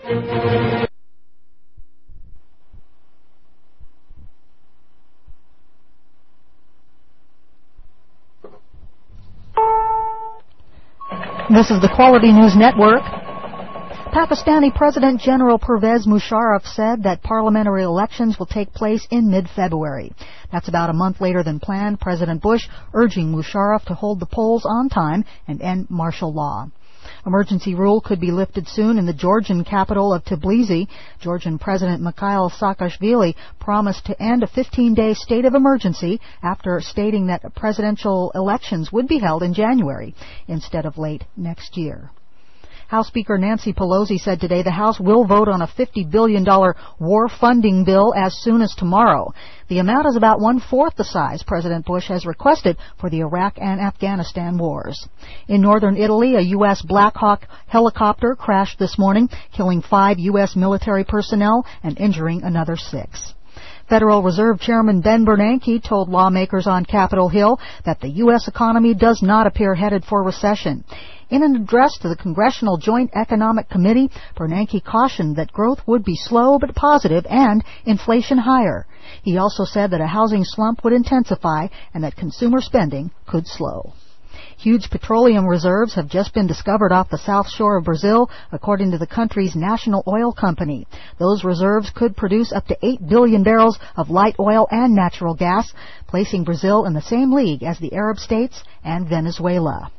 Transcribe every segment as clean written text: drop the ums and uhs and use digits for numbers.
This is the Quality News Network. Pakistani President General Pervez Musharraf said that parliamentary elections will take place in mid-February. That's about a month later than planned, President Bush urging Musharraf to hold the polls on time and end martial law. Emergency rule could be lifted soon in the Georgian capital of Tbilisi. Georgian President Mikhail Saakashvili promised to end a 15-day state of emergency after stating that presidential elections would be held in January instead of late next year. House Speaker Nancy Pelosi said today the House will vote on a $50 billion war funding bill as soon as tomorrow. The amount is about one-fourth the size President Bush has requested for the Iraq and Afghanistan wars. In northern Italy, a U.S. Black Hawk helicopter crashed this morning, killing 5 U.S. military personnel and injuring another 6. Federal Reserve Chairman Ben Bernanke told lawmakers on Capitol Hill that the U.S. economy does not appear headed for recession. In an address to the Congressional Joint Economic Committee, Bernanke cautioned that growth would be slow but positive and inflation higher. He also said that a housing slump would intensify and that consumer spending could slow. Huge petroleum reserves have just been discovered off the south shore of Brazil, according to the country's national oil company. Those reserves could produce up to 8 billion barrels of light oil and natural gas, placing Brazil in the same league as the Arab states and Venezuela.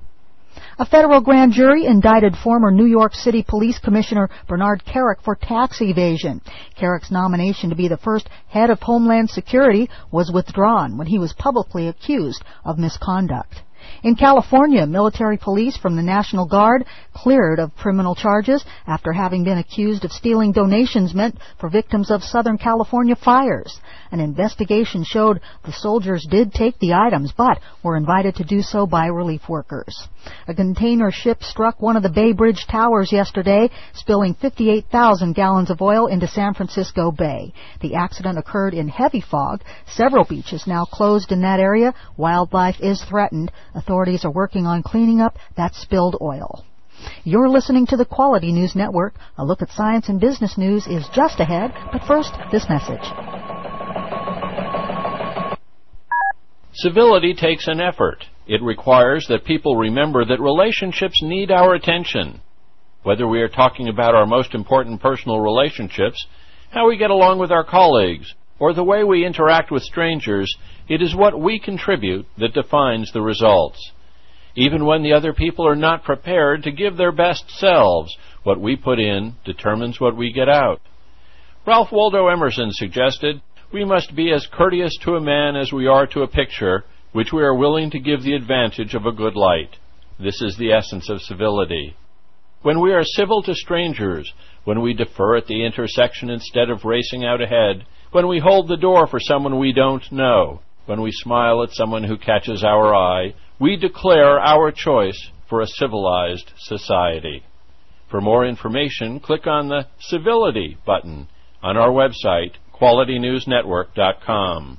A federal grand jury indicted former New York City Police Commissioner Bernard Kerik for tax evasion. Kerik's nomination to be the first head of Homeland Security was withdrawn when he was publicly accused of misconduct. In California, military police from the National Guard cleared of criminal charges after having been accused of stealing donations meant for victims of Southern California fires. An investigation showed the soldiers did take the items, but were invited to do so by relief workers. A container ship struck one of the Bay Bridge towers yesterday, spilling 58,000 gallons of oil into San Francisco Bay. The accident occurred in heavy fog. Several beaches now closed in that area. Wildlife is threatened. Authorities are working on cleaning up that spilled oil. You're listening to the Quality News Network. A look at science and business news is just ahead, but first, this message. Civility takes an effort. It requires that people remember that relationships need our attention. Whether we are talking about our most important personal relationships, how we get along with our colleagues, or the way we interact with strangers, it is what we contribute that defines the results. Even when the other people are not prepared to give their best selves, what we put in determines what we get out. Ralph Waldo Emerson suggested, we must be as courteous to a man as we are to a picture, which we are willing to give the advantage of a good light. This is the essence of civility. When we are civil to strangers, when we defer at the intersection instead of racing out ahead, when we hold the door for someone we don't know, when we smile at someone who catches our eye, we declare our choice for a civilized society. For more information, click on the Civility button on our website, QualityNewsNetwork.com.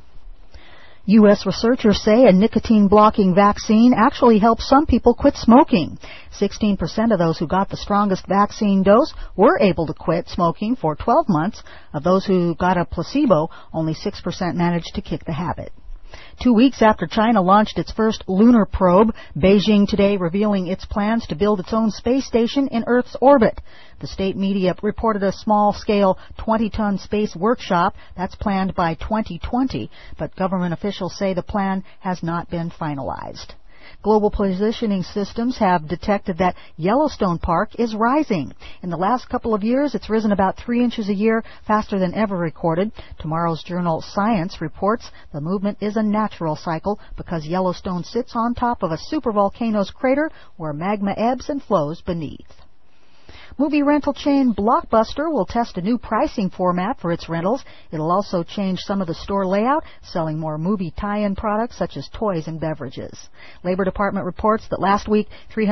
U.S. researchers say a nicotine-blocking vaccine actually helps some people quit smoking. 16% of those who got the strongest vaccine dose were able to quit smoking for 12 months. Of those who got a placebo, only 6% managed to kick the habit. 2 weeks after China launched its first lunar probe, Beijing today revealing its plans to build its own space station in Earth's orbit. The state media reported a small-scale 20-ton space workshop that's planned by 2020, but government officials say the plan has not been finalized. Global positioning systems have detected that Yellowstone Park is rising. In the last couple of years, it's risen about 3 inches a year, faster than ever recorded. Tomorrow's journal Science reports the movement is a natural cycle because Yellowstone sits on top of a supervolcano's crater where magma ebbs and flows beneath. Movie rental chain Blockbuster will test a new pricing format for its rentals. It'll also change some of the store layout, selling more movie tie-in products such as toys and beverages. Labor Department reports that last week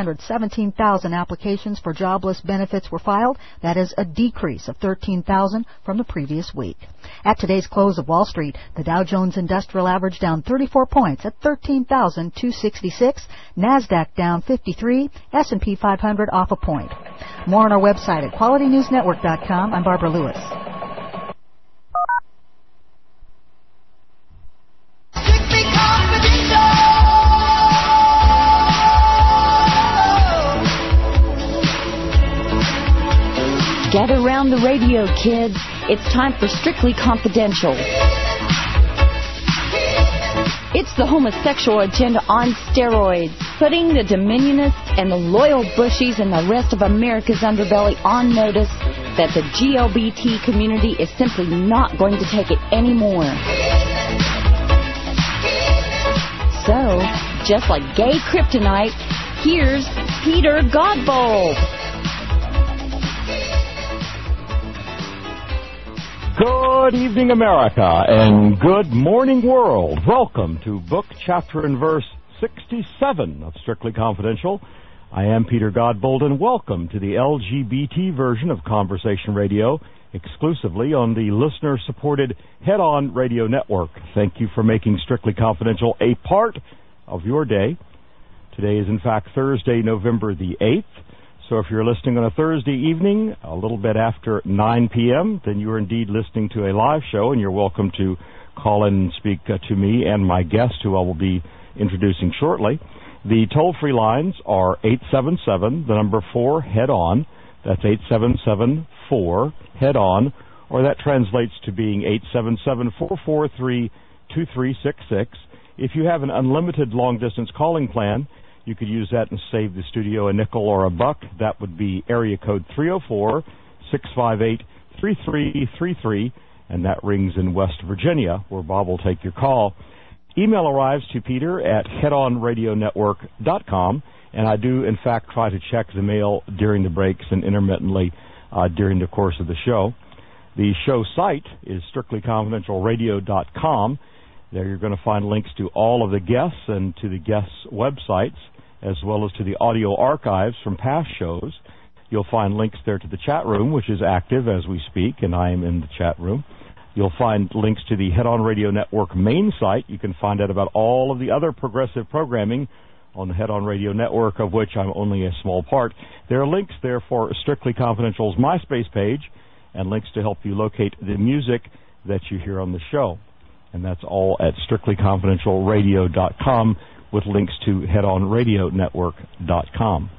317,000 applications for jobless benefits were filed. That is a decrease of 13,000 from the previous week. At today's close of Wall Street, the Dow Jones Industrial Average down 34 points at 13,266. NASDAQ down 53. S&P 500 off a point. More on our website at QualityNewsNetwork.com. I'm Barbara Lewis. Gather around the radio, kids. It's time for Strictly Confidential. It's the homosexual agenda on steroids, putting the Dominionists and the loyal Bushies and the rest of America's underbelly on notice that the GLBT community is simply not going to take it anymore. So, just like gay kryptonite, here's Peter Godbold. Good evening, America, and good morning, world. Welcome to book, chapter, and verse 67 of Strictly Confidential. I am Peter Godbold, and welcome to the LGBT version of Conversation Radio, exclusively on the listener-supported Head On Radio Network. Thank you for making Strictly Confidential a part of your day. Today is, in fact, Thursday, November the 8th. So if you're listening on a Thursday evening, a little bit after 9 p.m., then you are indeed listening to a live show, and you're welcome to call in and speak to me and my guest, who I will be introducing shortly. The toll-free lines are 877, the number 4, head-on. That's 877-4-HEAD-ON, or that translates to being 877-443-2366. If you have an unlimited long-distance calling plan, you could use that and save the studio a nickel or a buck. That would be area code 304-658-3333, and that rings in West Virginia, where Bob will take your call. Email arrives to Peter at headonradionetwork.com, and I do, in fact, try to check the mail during the breaks and intermittently during the course of the show. The show site is strictlyconfidentialradio.com. There you're going to find links to all of the guests and to the guests' websites, as well as to the audio archives from past shows. You'll find links there to the chat room, which is active as we speak, and I am in the chat room. You'll find links to the Head On Radio Network main site. You can find out about all of the other progressive programming on the Head On Radio Network, of which I'm only a small part. There are links there for Strictly Confidential's MySpace page, and links to help you locate the music that you hear on the show. And that's all at strictlyconfidentialradio.com, with links to headonradionetwork.com.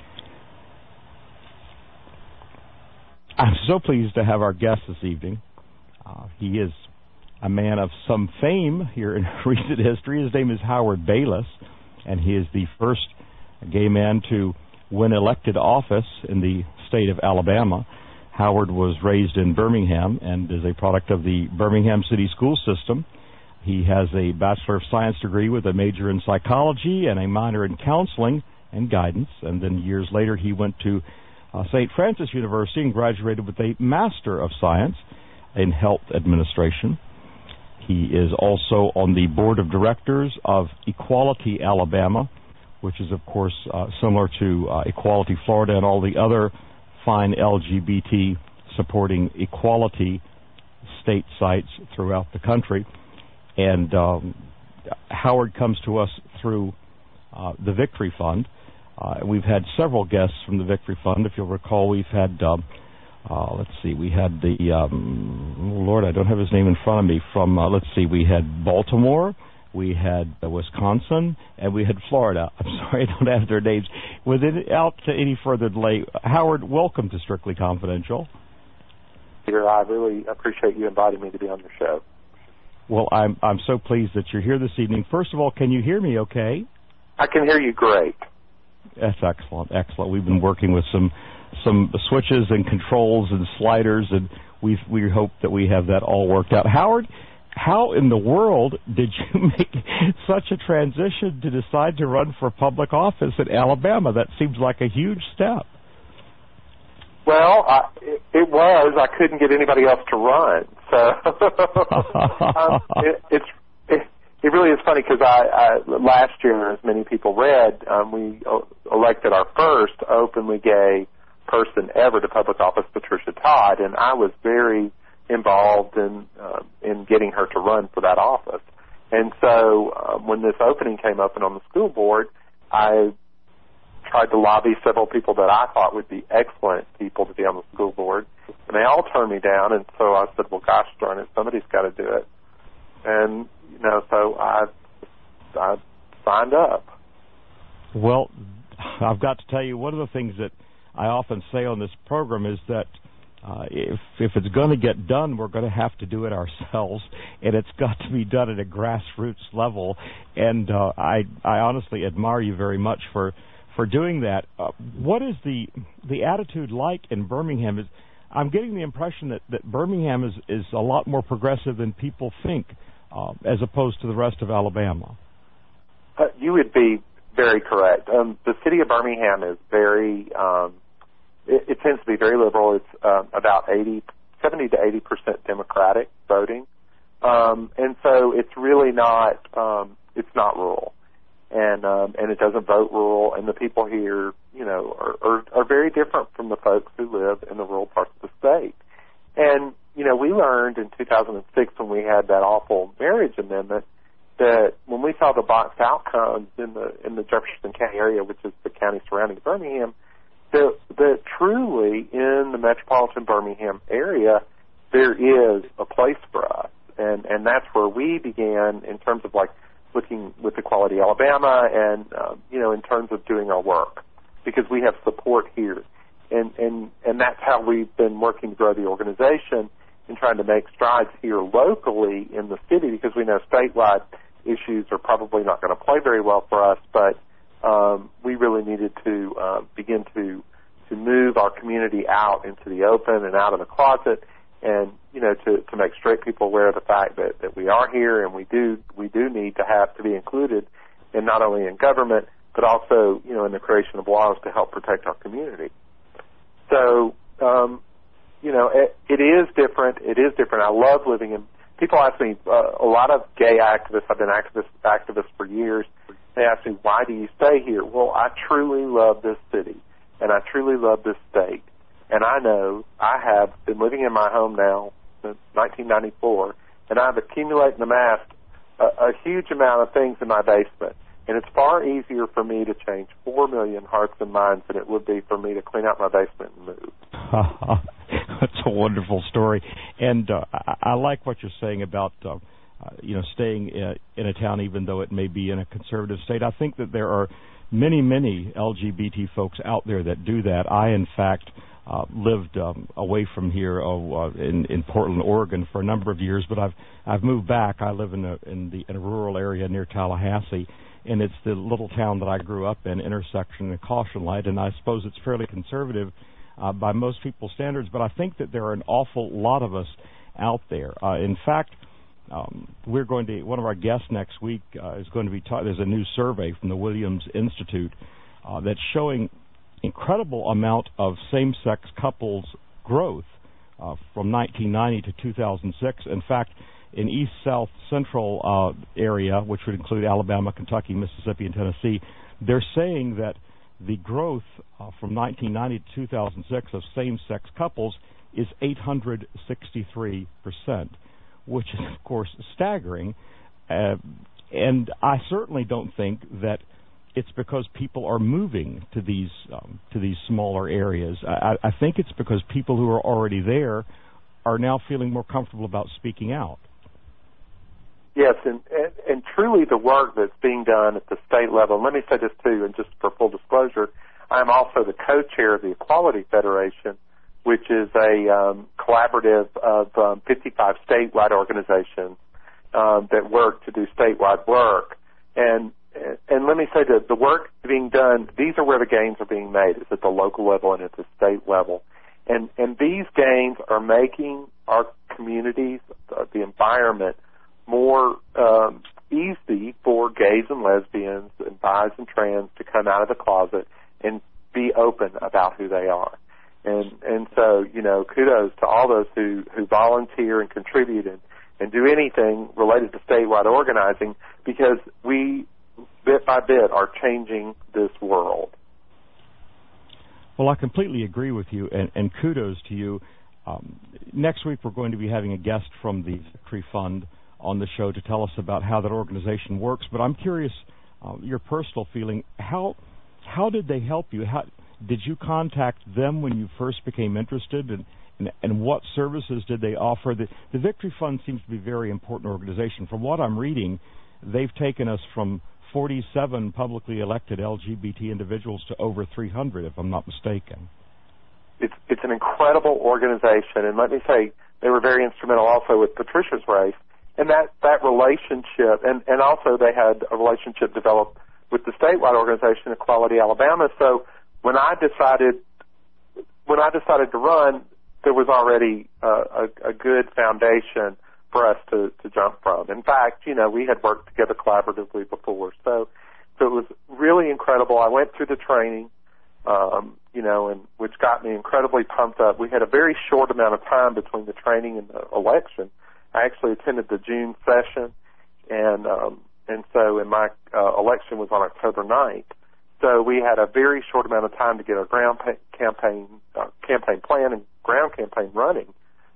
I'm so pleased to have our guest this evening. He is a man of some fame here in recent history. His name is Howard Bayless, and he is the first gay man to win elected office in the state of Alabama. Howard was raised in Birmingham and is a product of the Birmingham City School System. He has a Bachelor of Science degree with a major in psychology and a minor in counseling and guidance. And then years later, he went to St. Francis University and graduated with a Master of Science in Health Administration. He is also on the Board of Directors of Equality Alabama, which is, of course, similar to Equality Florida and all the other fine LGBT supporting equality state sites throughout the country. And Howard comes to us through the Victory Fund. We've had several guests from the Victory Fund. If you'll recall, we've had, we had the, Lord, I don't have his name in front of me, from, we had Baltimore, we had Wisconsin, and we had Florida. I'm sorry, I don't have their names. Without any further delay, Howard, welcome to Strictly Confidential. Peter, I really appreciate you inviting me to be on your show. Well, I'm so pleased that you're here this evening. First of all, can you hear me okay? I can hear you great. That's excellent. We've been working with some switches and controls and sliders, and we hope that we have that all worked out. Howard, how in the world did you make such a transition to decide to run for public office in Alabama? That seems like a huge step. Well, it was. I couldn't get anybody else to run. So it really is funny because I last year, as many people read, we elected our first openly gay person ever to public office, Patricia Todd, and I was very involved in getting her to run for that office. And so when this opening came open on the school board, I tried to lobby several people that I thought would be excellent people to be on the school board, and they all turned me down. And so I said, well, gosh darn it, somebody's got to do it. And, so I signed up. Well, I've got to tell you, one of the things that I often say on this program is that if it's going to get done, we're going to have to do it ourselves, and it's got to be done at a grassroots level. And I honestly admire you very much for doing that. What is the attitude like in Birmingham? I'm getting the impression that Birmingham is a lot more progressive than people think, as opposed to the rest of Alabama. You would be very correct. The city of Birmingham is very, it tends to be very liberal. It's about 70 to 80% Democratic voting. And so it's really not, it's not rural. And it doesn't vote rural, and the people here, are very different from the folks who live in the rural parts of the state. And, we learned in 2006 when we had that awful marriage amendment that when we saw the box outcomes in the Jefferson County area, which is the county surrounding Birmingham, that truly in the metropolitan Birmingham area, there is a place for us. And that's where we began in terms of looking with Equality Alabama and, in terms of doing our work, because we have support here. And that's how we've been working to grow the organization and trying to make strides here locally in the city, because we know statewide issues are probably not going to play very well for us, but we really needed to begin to move our community out into the open and out of the closet, and to make straight people aware of the fact that we are here, and we do need to be included, and not only in government but also in the creation of laws to help protect our community. So it is different. It is different. I love living in. People ask me, a lot of gay activists, I've been activists for years, they ask me, why do you stay here? Well, I truly love this city, and I truly love this state. And I know I have been living in my home now since 1994, and I've accumulated and amassed a huge amount of things in my basement. And it's far easier for me to change 4 million hearts and minds than it would be for me to clean out my basement and move. That's a wonderful story. And I like what you're saying about, staying in a town even though it may be in a conservative state. I think that there are many, many LGBT folks out there that do that. I, in fact, lived away from here in Portland, Oregon for a number of years, but I've moved back. I live in a rural area near Tallahassee, and it's the little town that I grew up in, intersection and Caution Light, and I suppose it's fairly conservative by most people's standards, but I think that there are an awful lot of us out there. In fact, one of our guests next week is going to be there's a new survey from the Williams Institute that's showing incredible amount of same-sex couples growth from 1990 to 2006. In fact, in East, South, Central area, which would include Alabama, Kentucky, Mississippi, and Tennessee, they're saying that the growth from 1990 to 2006 of same-sex couples is 863%, which is, of course, staggering. And I certainly don't think that it's because people are moving to these smaller areas. I think it's because people who are already there are now feeling more comfortable about speaking out. Yes, and truly the work that's being done at the state level, and let me say this too, and just for full disclosure, I'm also the co-chair of the Equality Federation, which is a collaborative of 55 statewide organizations that work to do statewide work. And let me say that the work being done, these are where the gains are being made. It's at the local level and at the state level. And these gains are making our communities, the environment, more easy for gays and lesbians and bis and trans to come out of the closet and be open about who they are. And so, kudos to all those who volunteer and contribute and do anything related to statewide organizing, because we, bit by bit, are changing this world. Well, I completely agree with you, and kudos to you. Next week we're going to be having a guest from the Victory Fund on the show to tell us about how that organization works, but I'm curious, your personal feeling, how how did they help you? How did you contact them when you first became interested, and what services did they offer? The Victory Fund seems to be a very important organization. From what I'm reading, they've taken us from 47 publicly elected LGBT individuals to over 300, if I'm not mistaken. It's an incredible organization, and let me say, they were very instrumental also with Patricia's race, and that relationship, and also they had a relationship developed with the statewide organization, Equality Alabama. So when I decided to run, there was already a good foundation for us to jump from. In fact, we had worked together collaboratively before, so it was really incredible. I went through the training, and which got me incredibly pumped up. We had a very short amount of time between the training and the election. I actually attended the June session, and so my election was on October 9th. So we had a very short amount of time to get our campaign plan and ground campaign running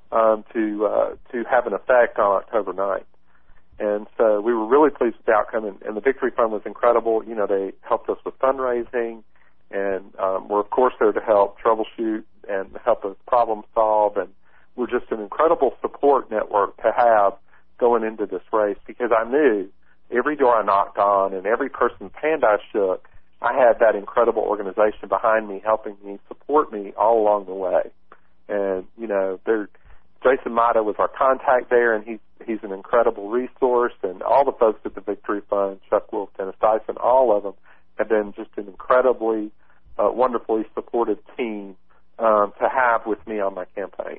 to have an effect on October 9th. And so we were really pleased with the outcome, and the Victory Fund was incredible. They helped us with fundraising, and we're, of course, there to help troubleshoot and help us problem solve, and we're just an incredible support network to have going into this race, because I knew every door I knocked on and every person's hand I shook, I had that incredible organization behind me, helping me, support me all along the way. And, Jason Mata was our contact there, and he's an incredible resource, and all the folks at the Victory Fund, Chuck Wolf, Dennis Dyson, all of them have been just an incredibly, wonderfully supportive team to have with me on my campaign.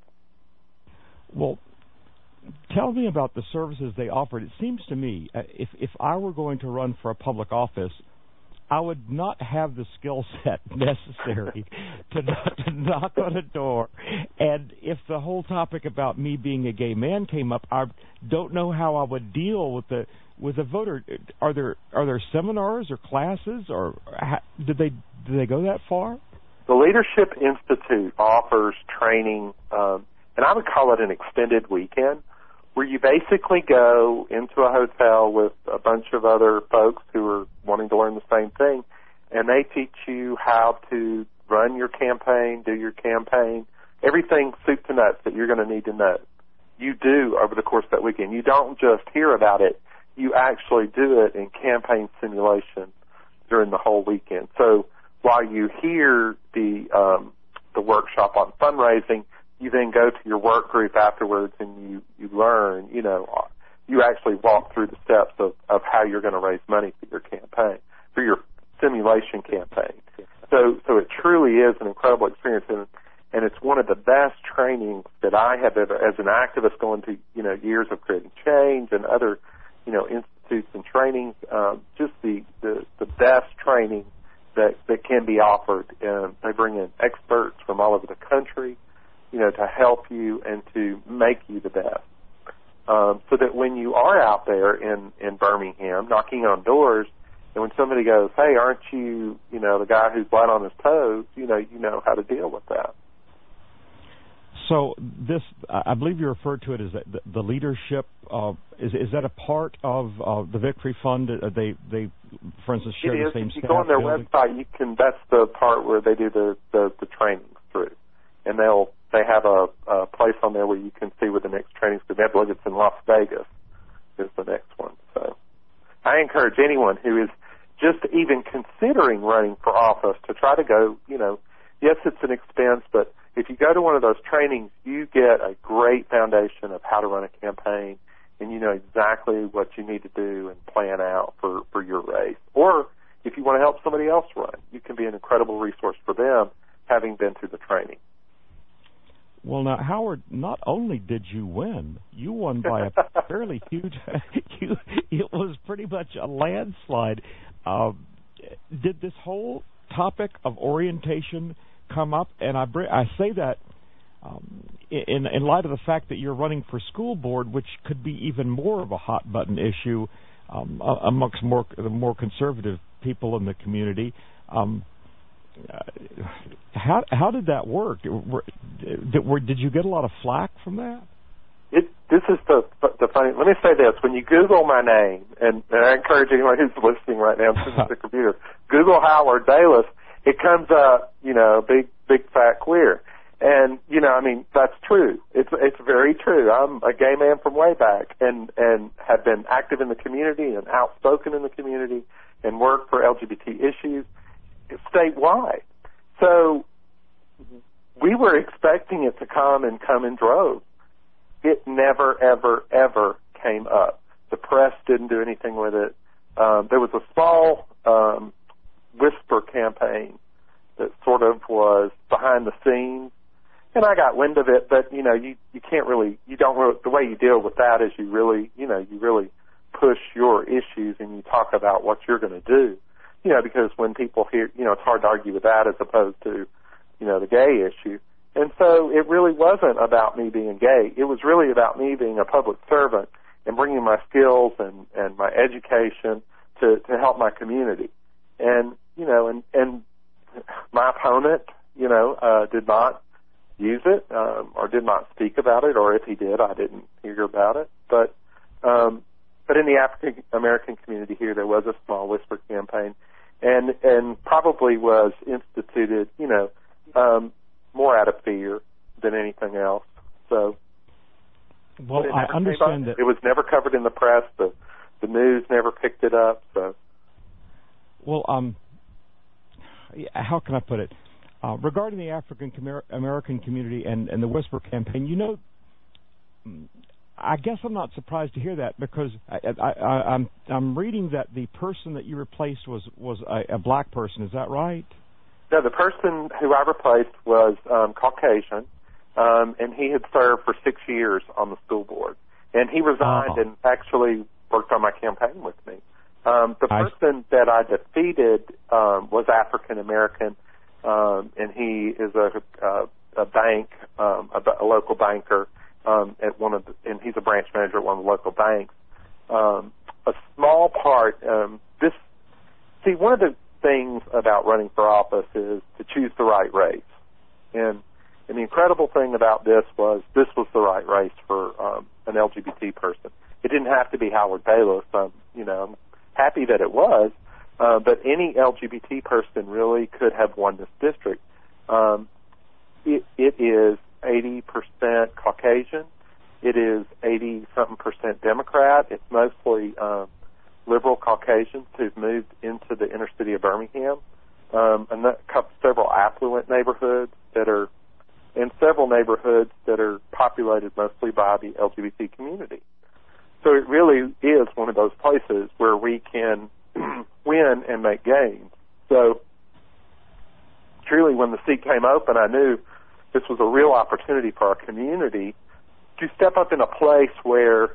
Well, tell me about the services they offered. It seems to me, if I were going to run for a public office, I would not have the skill set necessary to knock on a door. And if the whole topic about me being a gay man came up, I don't know how I would deal with the voter. Are there seminars or classes, or did they go that far? The Leadership Institute offers training, and I would call it an extended weekend, where you basically go into a hotel with a bunch of other folks who are wanting to learn the same thing, and they teach you how to run your campaign, do your campaign, everything soup to nuts that you're going to need to know. You do over the course of that weekend. You don't just hear about it. You actually do it in campaign simulation during the whole weekend. So while you hear the workshop on fundraising, you then go to your work group afterwards and you learn, you actually walk through the steps of how you're going to raise money for your campaign, for your simulation campaign. So it truly is an incredible experience, and it's one of the best trainings that I have ever, as an activist going to, years of creating change and other, institutes and trainings, just the best training that can be offered. They bring in experts from all over the country, to help you and to make you the best. So that when you are out there in Birmingham knocking on doors, and when somebody goes, hey, aren't you, the guy who's light on his toes, you know how to deal with that. So this, I believe you referred to it as the leadership. Is that a part of the Victory Fund? They, for instance, share the same staff? If you go on their website, that's the part where they do the trainings through, and they have a place on there where you can see where the next training's going to be. I believe it's in Las Vegas is the next one. So I encourage anyone who is just even considering running for office to try to go, yes, it's an expense, but if you go to one of those trainings, you get a great foundation of how to run a campaign, and you know exactly what you need to do and plan out for your race. Or if you want to help somebody else run, you can be an incredible resource for them, having been through the training. Well, now, Howard, not only did you win, you won by a fairly huge, it was pretty much a landslide. Did this whole topic of orientation come up? And I say that in light of the fact that you're running for school board, which could be even more of a hot-button issue amongst the more conservative people in the community. How did that work? Did you get a lot of flack from that? this is the funny. Let me say this: when you Google my name, and I encourage anyone who's listening right now to the computer, Google Howard Bayless. It comes up, big fat queer, and I mean that's true. It's very true. I'm a gay man from way back, and have been active in the community and outspoken in the community, and worked for LGBT issues statewide. So we were expecting it to come in droves. It never, ever, ever came up. The press didn't do anything with it. There was a small whisper campaign that sort of was behind the scenes, and I got wind of it. But you can't really, the way you deal with that is you really push your issues and you talk about what you're going to do. Because when people hear, it's hard to argue with that as opposed to, the gay issue. And so it really wasn't about me being gay. It was really about me being a public servant and bringing my skills and my education to help my community. And, and my opponent, did not use it, or did not speak about it, or if he did, I didn't hear about it. But in the African American community here, there was a small whisper campaign, and probably was instituted, more out of fear than anything else. So, well, I understand that it was never covered in the press. The news never picked it up. So, well, how can I put it? Regarding the African American community and the Whisper campaign, I guess I'm not surprised to hear that, because I'm reading that the person that you replaced was a black person. Is that right? No, the person who I replaced was Caucasian, and he had served for 6 years on the school board. And he resigned and actually worked on my campaign with me. The person that I defeated was African American, and he is a bank, a local banker at and he's a branch manager at one of the local banks. A small part. One of the things about running for office is to choose the right race, and the incredible thing about this was the right race for an LGBT person. It didn't have to be Howard Bayless. I'm happy that it was, but any LGBT person really could have won this district. It is 80% Caucasian. It is 80-something% Democrat. It's mostly liberal Caucasians who've moved into the inner city of Birmingham, and several affluent neighborhoods and several neighborhoods that are populated mostly by the LGBT community. So it really is one of those places where we can win and make gains. So truly, when the seat came open, I knew this was a real opportunity for our community to step up in a place where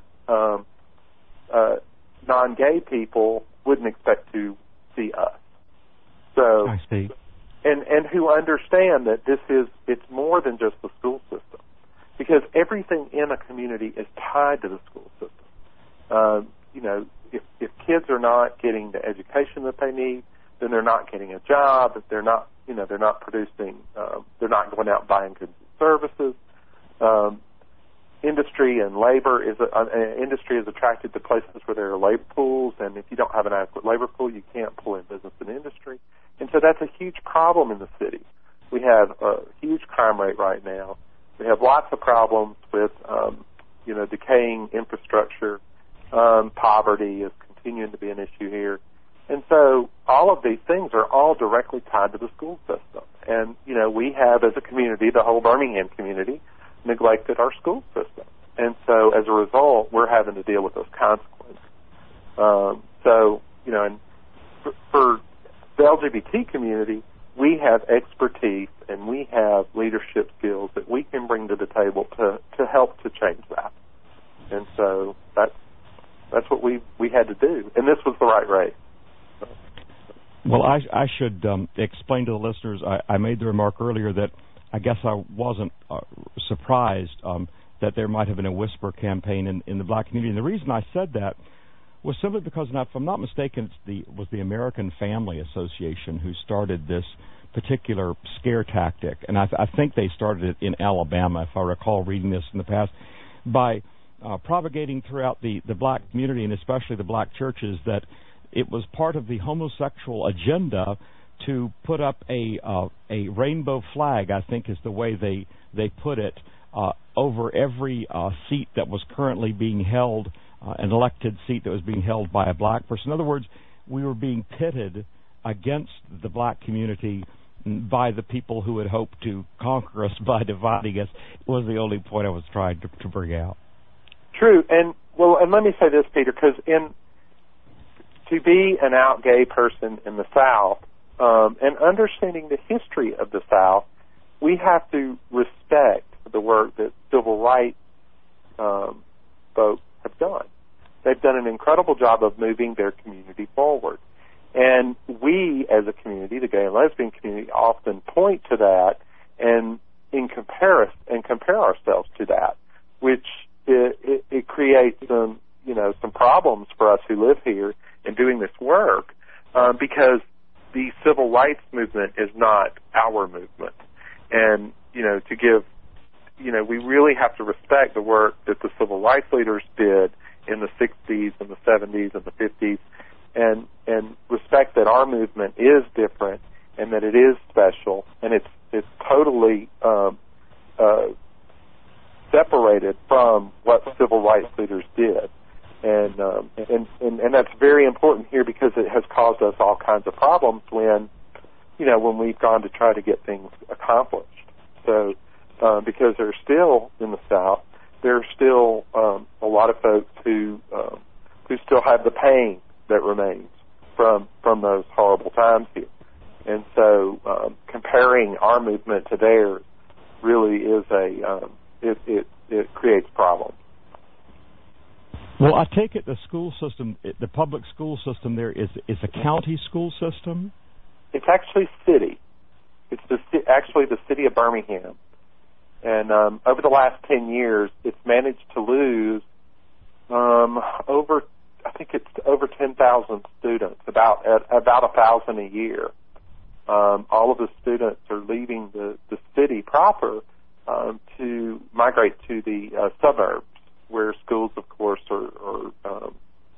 non-gay people wouldn't expect to see us. So, I see. And who understand that it's more than just the school system, because everything in a community is tied to the school system. If kids are not getting the education that they need, then they're not getting a job. If they're not producing, they're not going out buying goods and services. Industry and labor industry is attracted to places where there are labor pools, and if you don't have an adequate labor pool, you can't pull in business and industry. And so that's a huge problem in the city. We have a huge crime rate right now. We have lots of problems with, decaying infrastructure. Poverty is continuing to be an issue here. And so all of these things are all directly tied to the school system. And, we have, as a community, the whole Birmingham community, neglected our school system. And so as a result, we're having to deal with those consequences. And for the LGBT community, we have expertise and we have leadership skills that we can bring to the table to help to change that. And so that's what we had to do. And this was the right race. Well, I should explain to the listeners, I made the remark earlier that I guess I wasn't surprised that there might have been a whisper campaign in the black community. And the reason I said that was simply because, now, if I'm not mistaken, it was the American Family Association who started this particular scare tactic. And I think they started it in Alabama, if I recall reading this in the past, by propagating throughout the black community, and especially the black churches, that it was part of the homosexual agenda to put up a rainbow flag, I think is the way they put it, over every seat that was currently being held, an elected seat that was being held by a black person. In other words, we were being pitted against the black community by the people who had hoped to conquer us by dividing us. Was the only point I was trying to bring out. True, and let me say this, Peter, because to be an out gay person in the South, and understanding the history of the South, we have to respect the work that civil rights folks have done. They've done an incredible job of moving their community forward. And we, as a community, the gay and lesbian community, often point to that and compare ourselves to that, which it creates some problems for us who live here in doing this work, because the civil rights movement is not our movement. And, we really have to respect the work that the civil rights leaders did in the 60s and the 70s and the 50s, and respect that our movement is different and that it is special, and it's totally separated from what civil rights leaders did. And that's very important here, because it has caused us all kinds of problems when we've gone to try to get things accomplished. So, because there's still, in the South, there are still a lot of folks who still have the pain that remains from those horrible times here. And so, comparing our movement to theirs really is it creates problems. Well, I take it the school system, the public school system there is a county school system? It's actually city. It's actually the city of Birmingham. And over the last 10 years, it's managed to lose over 10,000 students, about 1,000 a year. All of the students are leaving the city proper to migrate to the suburbs, where schools, of course, are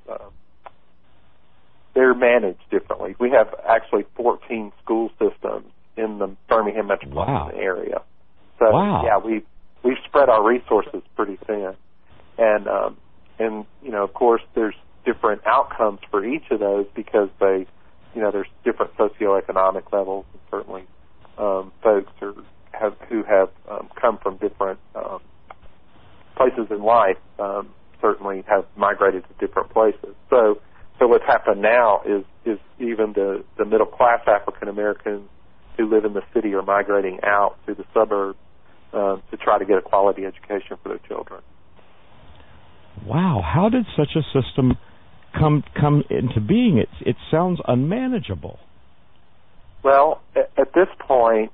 they're managed differently. We have actually 14 school systems in the Birmingham metropolitan area. So yeah, we've spread our resources pretty thin, and of course there's different outcomes for each of those, because there's different socioeconomic levels, and certainly folks who have come from different places in life certainly have migrated to different places. So what's happened now is even the middle class African Americans who live in the city are migrating out to the suburbs to try to get a quality education for their children. Wow, how did such a system come into being? It sounds unmanageable. Well, at this point,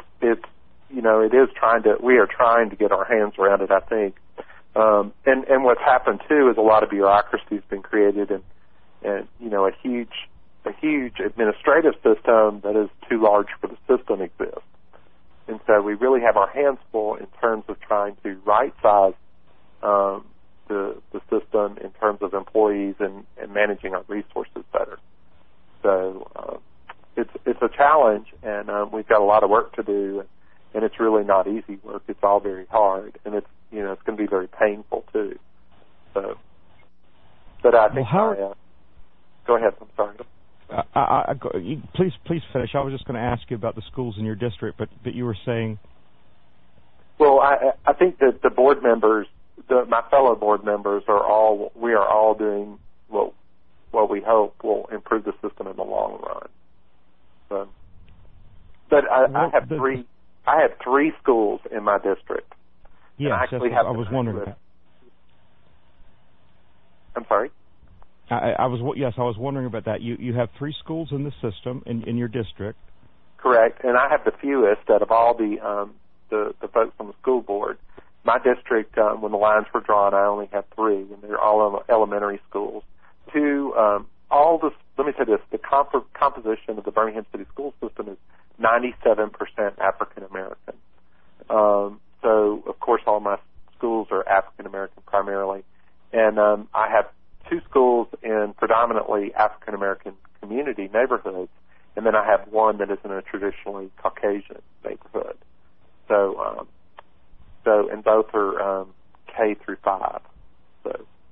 we are trying to get our hands around it, I think. And what's happened too is a lot of bureaucracy has been created, and a huge administrative system that is too large for the system exists. And so we really have our hands full in terms of trying to right-size the system in terms of employees and managing our resources better. So it's a challenge, and we've got a lot of work to do, and it's really not easy work. It's all very hard, and it's going to be very painful too. So, but I think go ahead. I'm sorry. Please finish. I was just going to ask you about the schools in your district, but you were saying. Well, I think that the board members, my fellow board members, we are all doing what we hope will improve the system in the long run. So, but I have three schools in my district. Yes, I was wondering that. I'm sorry? I was wondering about that. You have 3 schools in the system in your district. Correct, and I have the fewest out of all the folks on the school board. My district, when the lines were drawn, I only have 3, and they're all elementary schools. Let me say this: the composition of the Birmingham City school system is 97% African American. So, of course, all my schools are African American primarily, and I have 2 schools in predominantly African American community neighborhoods, and then I have one that is in a traditionally Caucasian neighborhood. So and both are K through 5. So.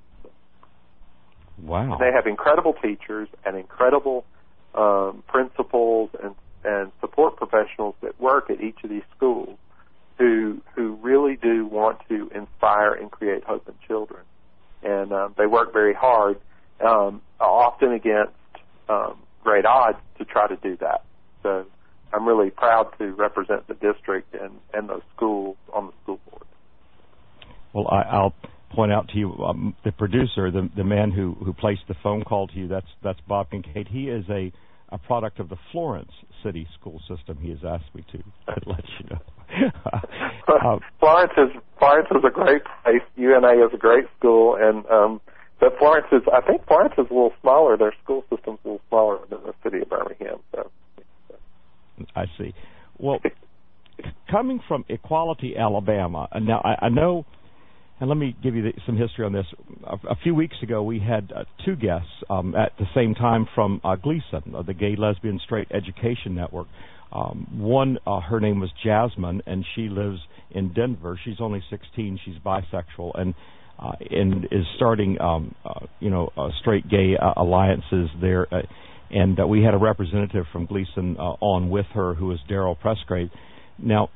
Wow. And they have incredible teachers and incredible principals and support professionals that work at each of these schools who really do want to inspire and create hope in children. And they work very hard, often against great odds, to try to do that. So I'm really proud to represent the district and those schools on the school board. Well, I'll point out to you, the producer, the man who placed the phone call to you, that's Bob Kincaid. He is a product of the Florence City School System. He has asked me to let you know. Florence is a great place. UNA is a great school, and but I think Florence is a little smaller. Their school system's a little smaller than the city of Birmingham. So. I see. Well, coming from Equality, Alabama, and now I know. And let me give you some history on this. A few weeks ago, we had 2 guests at the same time from Gleason, the Gay, Lesbian, Straight Education Network. One, her name was Jasmine, and she lives in Denver. She's only 16. She's bisexual and is starting, straight gay alliances there. And we had a representative from Gleason on with her, who is Daryl Presgrave. Now,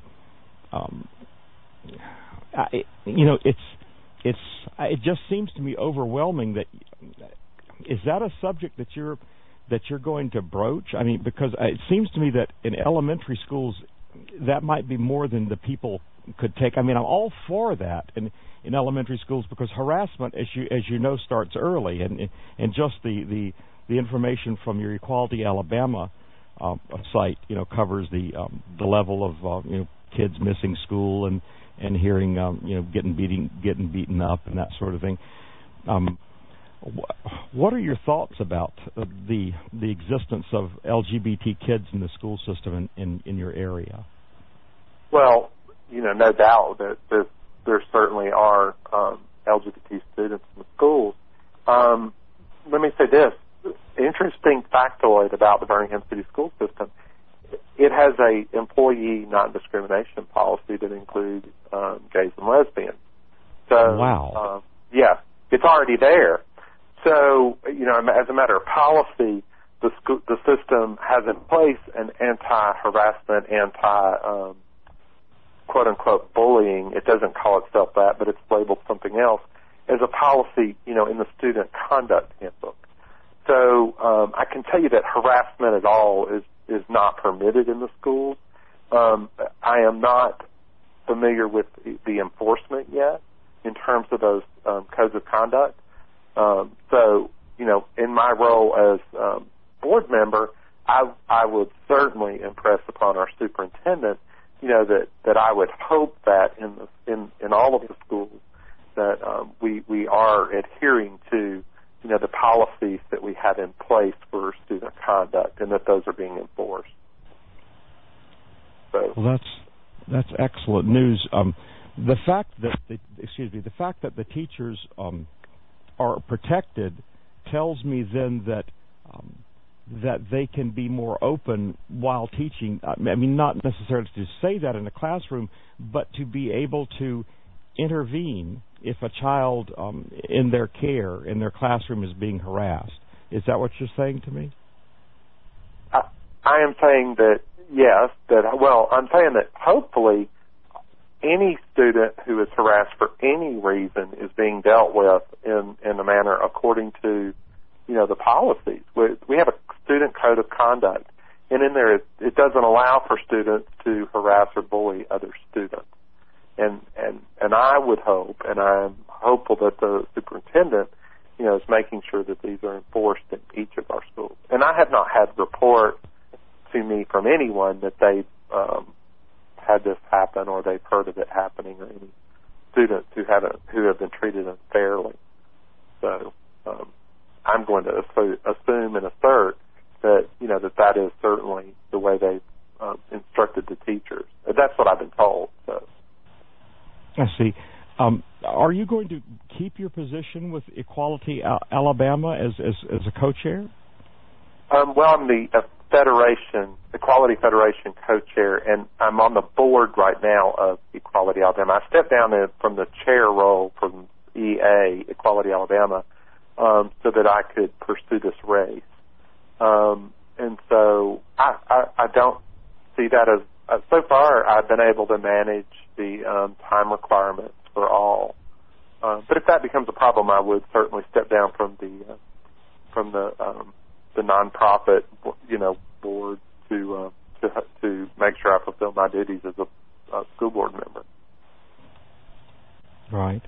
it just seems to me overwhelming that is that a subject that you're going to broach? I mean, because it seems to me that in elementary schools that might be more than the people could take. I mean, I'm all for that in elementary schools, because harassment, as you know, starts early, and just the information from your Equality Alabama site, covers the level of kids missing school and hearing getting beaten up and that sort of thing. What are your thoughts about the existence of LGBT kids in the school system in your area? Well, no doubt that there certainly are LGBT students in the schools. Let me say this. Interesting factoid about the Birmingham City School System. It has a employee non-discrimination policy that includes gays and lesbians. So, wow. Yeah, it's already there. So, as a matter of policy, the system has in place an anti-harassment, quote-unquote bullying. It doesn't call itself that, but it's labeled something else, as a policy, in the student conduct handbook. So I can tell you that harassment at all is not permitted in the schools. I am not familiar with the enforcement yet in terms of those codes of conduct. So, in my role as board member, I would certainly impress upon our superintendent, that I would hope that in all of the schools that we are adhering to the policies that we have in place for student conduct, and that those are being enforced. So. Well, that's excellent news. The fact that the teachers are protected tells me then that they can be more open while teaching. I mean, not necessarily to say that in a classroom, but to be able to intervene if a child in their care, in their classroom, is being harassed. Is that what you're saying to me? I am saying that, yes, I'm saying that hopefully any student who is harassed for any reason is being dealt with in a manner according to, the policies. We have a student code of conduct, and in there it doesn't allow for students to harass or bully other students. And I would hope, and I'm hopeful that the superintendent, is making sure that these are enforced in each of our schools. And I have not had report to me from anyone that they've had this happen or they've heard of it happening, or any students who have been treated unfairly. So I'm going to assume and assert that that is certainly the way they've instructed the teachers. That's what I've been told. So. I see. Are you going to keep your position with Equality Alabama as a co-chair? Well, I'm the Equality Federation co-chair, and I'm on the board right now of Equality Alabama. I stepped down from the chair role from EA, Equality Alabama, so that I could pursue this race. And so I don't see that as, so far I've been able to manage the time requirements for all. But if that becomes a problem, I would certainly step down from the nonprofit, board to make sure I fulfill my duties as a school board member. Right.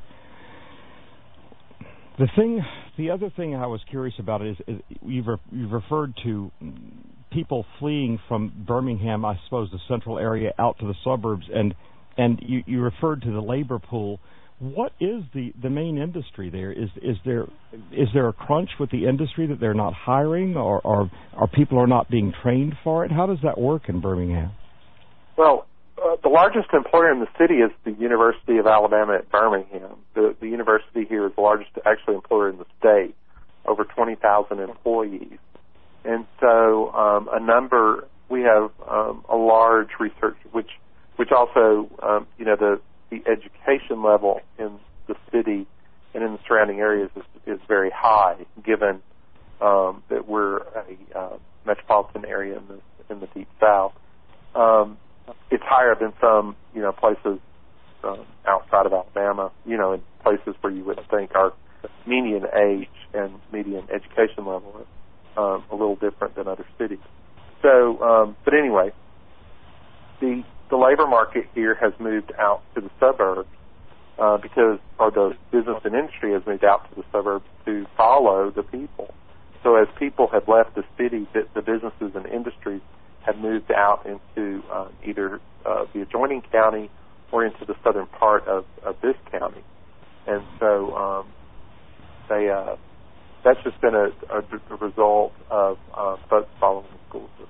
The other thing I was curious about is you've referred to people fleeing from Birmingham, I suppose, the central area out to the suburbs, and you referred to the labor pool. What is the main industry there? Is there a crunch with the industry that they're not hiring, or people are not being trained for it? How does that work in Birmingham? Well, the largest employer in the city is the University of Alabama at Birmingham. The university here is the largest actually employer in the state, over 20,000 employees. And so we have a large research, which also, the education level in the city and in the surrounding areas is very high, given that we're a metropolitan area in the Deep South. It's higher than some, places outside of Alabama, in places where you would think our median age and median education level are a little different than other cities. So, but anyway, the labor market here has moved out to the suburbs or the business and industry has moved out to the suburbs to follow the people. So as people have left the city, the businesses and industries have moved out into either the adjoining county or into the southern part of this county. And so that's just been a result of folks following the school system.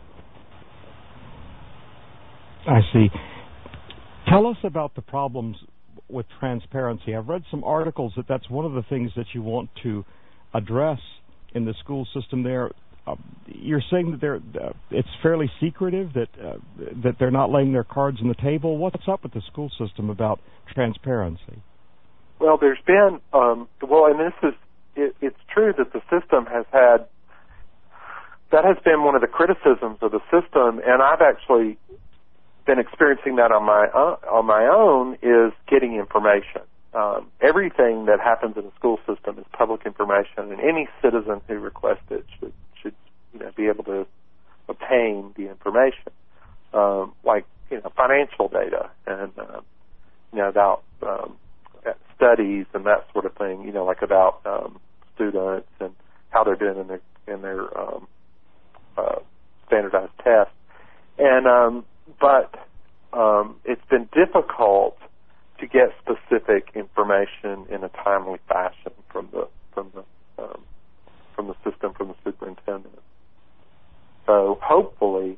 I see. Tell us about the problems with transparency. I've read some articles that's one of the things that you want to address in the school system there. You're saying that it's fairly secretive, that they're not laying their cards on the table. What's up with the school system about transparency? Well, there's been, it's true that the system that has been one of the criticisms of the system, and I've actually been experiencing that on my own, is getting information. Everything that happens in the school system is public information, and any citizen who requests it should be able to obtain the information, like financial data and about studies and that sort of thing. Like about students and how they're doing in their standardized tests. And but it's been difficult to get specific information in a timely fashion from the system, from the superintendent. So hopefully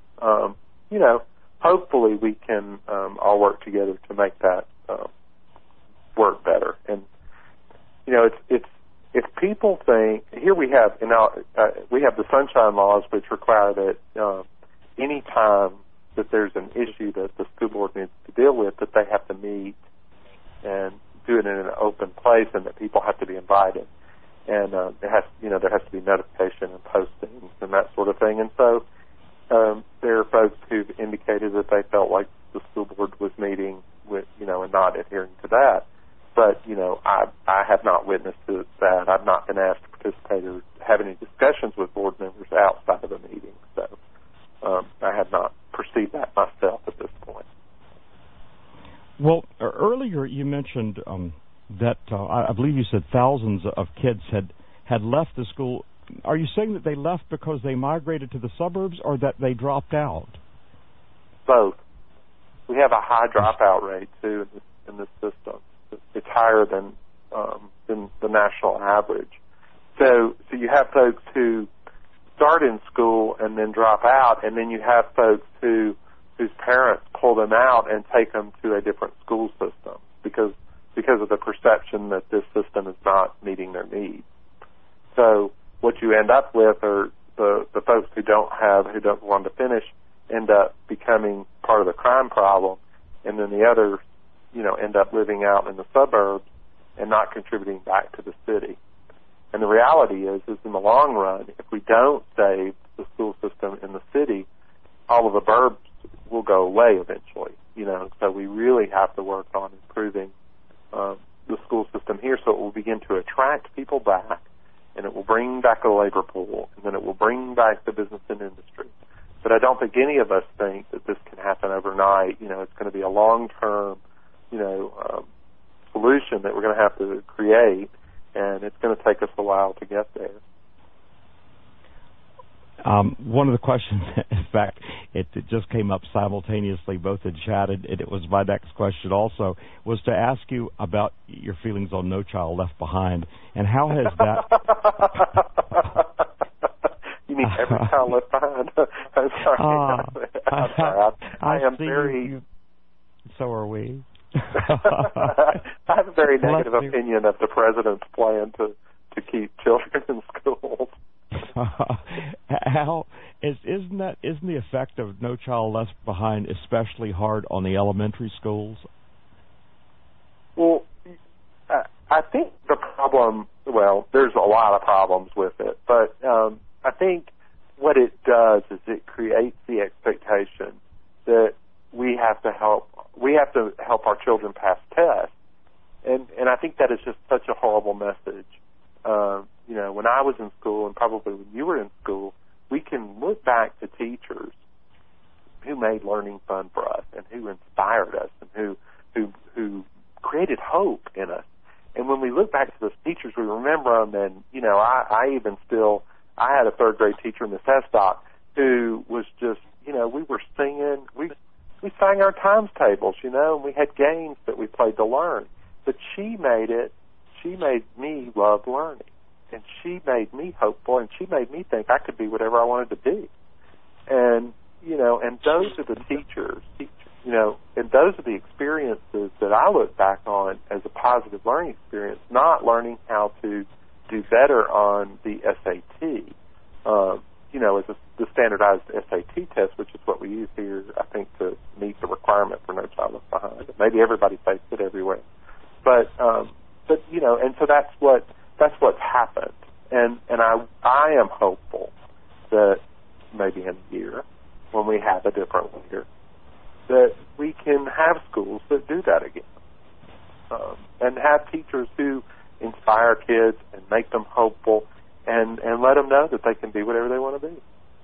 we can all work together to make that work better. And it's if people think, here we have the Sunshine Laws, which require that any time that there's an issue that the school board needs to deal with, that they have to meet and do it in an open place, and that people have to be invited, and there has to be notification and postings and that sort of thing. And so there are folks who've indicated that they felt like the school board was meeting with and not adhering to that. But I have not witnessed that. I've not been asked to participate or have any discussions with board members outside of a meeting. So I have not perceived that myself at this point. Well, earlier you mentioned that I believe you said thousands of kids had left the school. Are you saying that they left because they migrated to the suburbs, or that they dropped out? Both. We have a high dropout rate too in this system. It's higher than the national average. So you have folks who start in school and then drop out, and then you have folks whose parents pull them out and take them to a different school system because because of the perception that this system is not meeting their needs. So what you end up with are the folks who don't want to finish end up becoming part of the crime problem, and then the others, end up living out in the suburbs and not contributing back to the city. And the reality is in the long run, if we don't save the school system in the city, all of the burbs will go away eventually. So we really have to work on improving the school system here so it will begin to attract people back, and it will bring back the labor pool, and then it will bring back the business and industry. But I don't think any of us think that this can happen overnight. It's going to be a long-term, solution that we're going to have to create, and it's going to take us a while to get there. One of the questions, in fact, it just came up simultaneously, both had chatted, and it was my next question also, was to ask you about your feelings on No Child Left Behind, and how has that... You mean every child left behind? I'm sorry. I'm sorry. I am very... So are we. I have a very negative opinion of the president's plan to keep children in schools. Isn't the effect of No Child Left Behind especially hard on the elementary schools? Well, I think the problem, there's a lot of problems with it, but I think what it does is it creates the expectation that we have to help our children pass tests, and I think that is just such a horrible message. When I was in school, and probably when you were in school, we can look back to teachers who made learning fun for us, and who inspired us, and who created hope in us. And when we look back to those teachers, we remember them. And I had a third grade teacher, Miss Estock, who was just, we were singing, we sang our times tables, and we had games that we played to learn. But she made me love learning, and she made me hopeful, and she made me think I could be whatever I wanted to be. And, and those are the teachers, and those are the experiences that I look back on as a positive learning experience, not learning how to do better on the SAT, as the standardized SAT test, which is what we use here, I think, to meet the requirement for No Child Left Behind. Maybe everybody takes it everywhere. But and so that's what's happened. And I am hopeful that maybe in a year, when we have a different leader, that we can have schools that do that again, and have teachers who inspire kids and make them hopeful, and let them know that they can be whatever they want to be.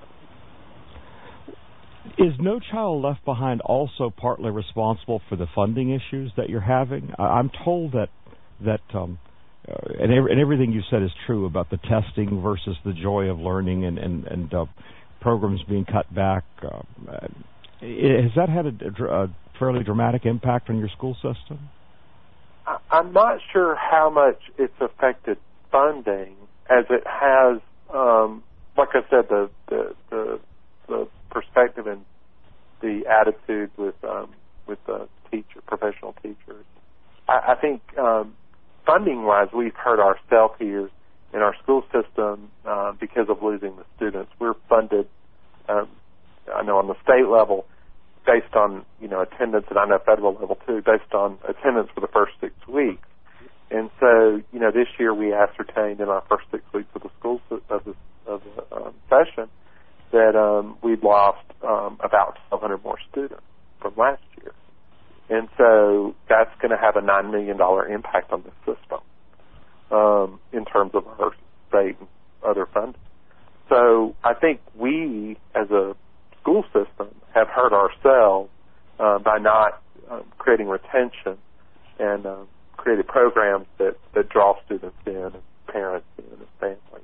Is No Child Left Behind also partly responsible for the funding issues that you're having? I'm told that and everything you said is true about the testing versus the joy of learning and programs being cut back. Has that had a fairly dramatic impact on your school system? I'm not sure how much it's affected funding as it has, like I said, the perspective and the attitude with the professional teachers. I think funding-wise, we've hurt ourselves here in our school system because of losing the students. We're funded, I know on the state level, based on attendance, and I know federal level too, based on attendance for the first 6 weeks. And so this year we ascertained in our first 6 weeks of the school of the session that we'd lost about 1,200 more students from last year. And so that's going to have a $9 million impact on the system in terms of our state and other funding. So I think we, as a school system, have hurt ourselves by not creating retention and created programs that draw students in and parents in and families.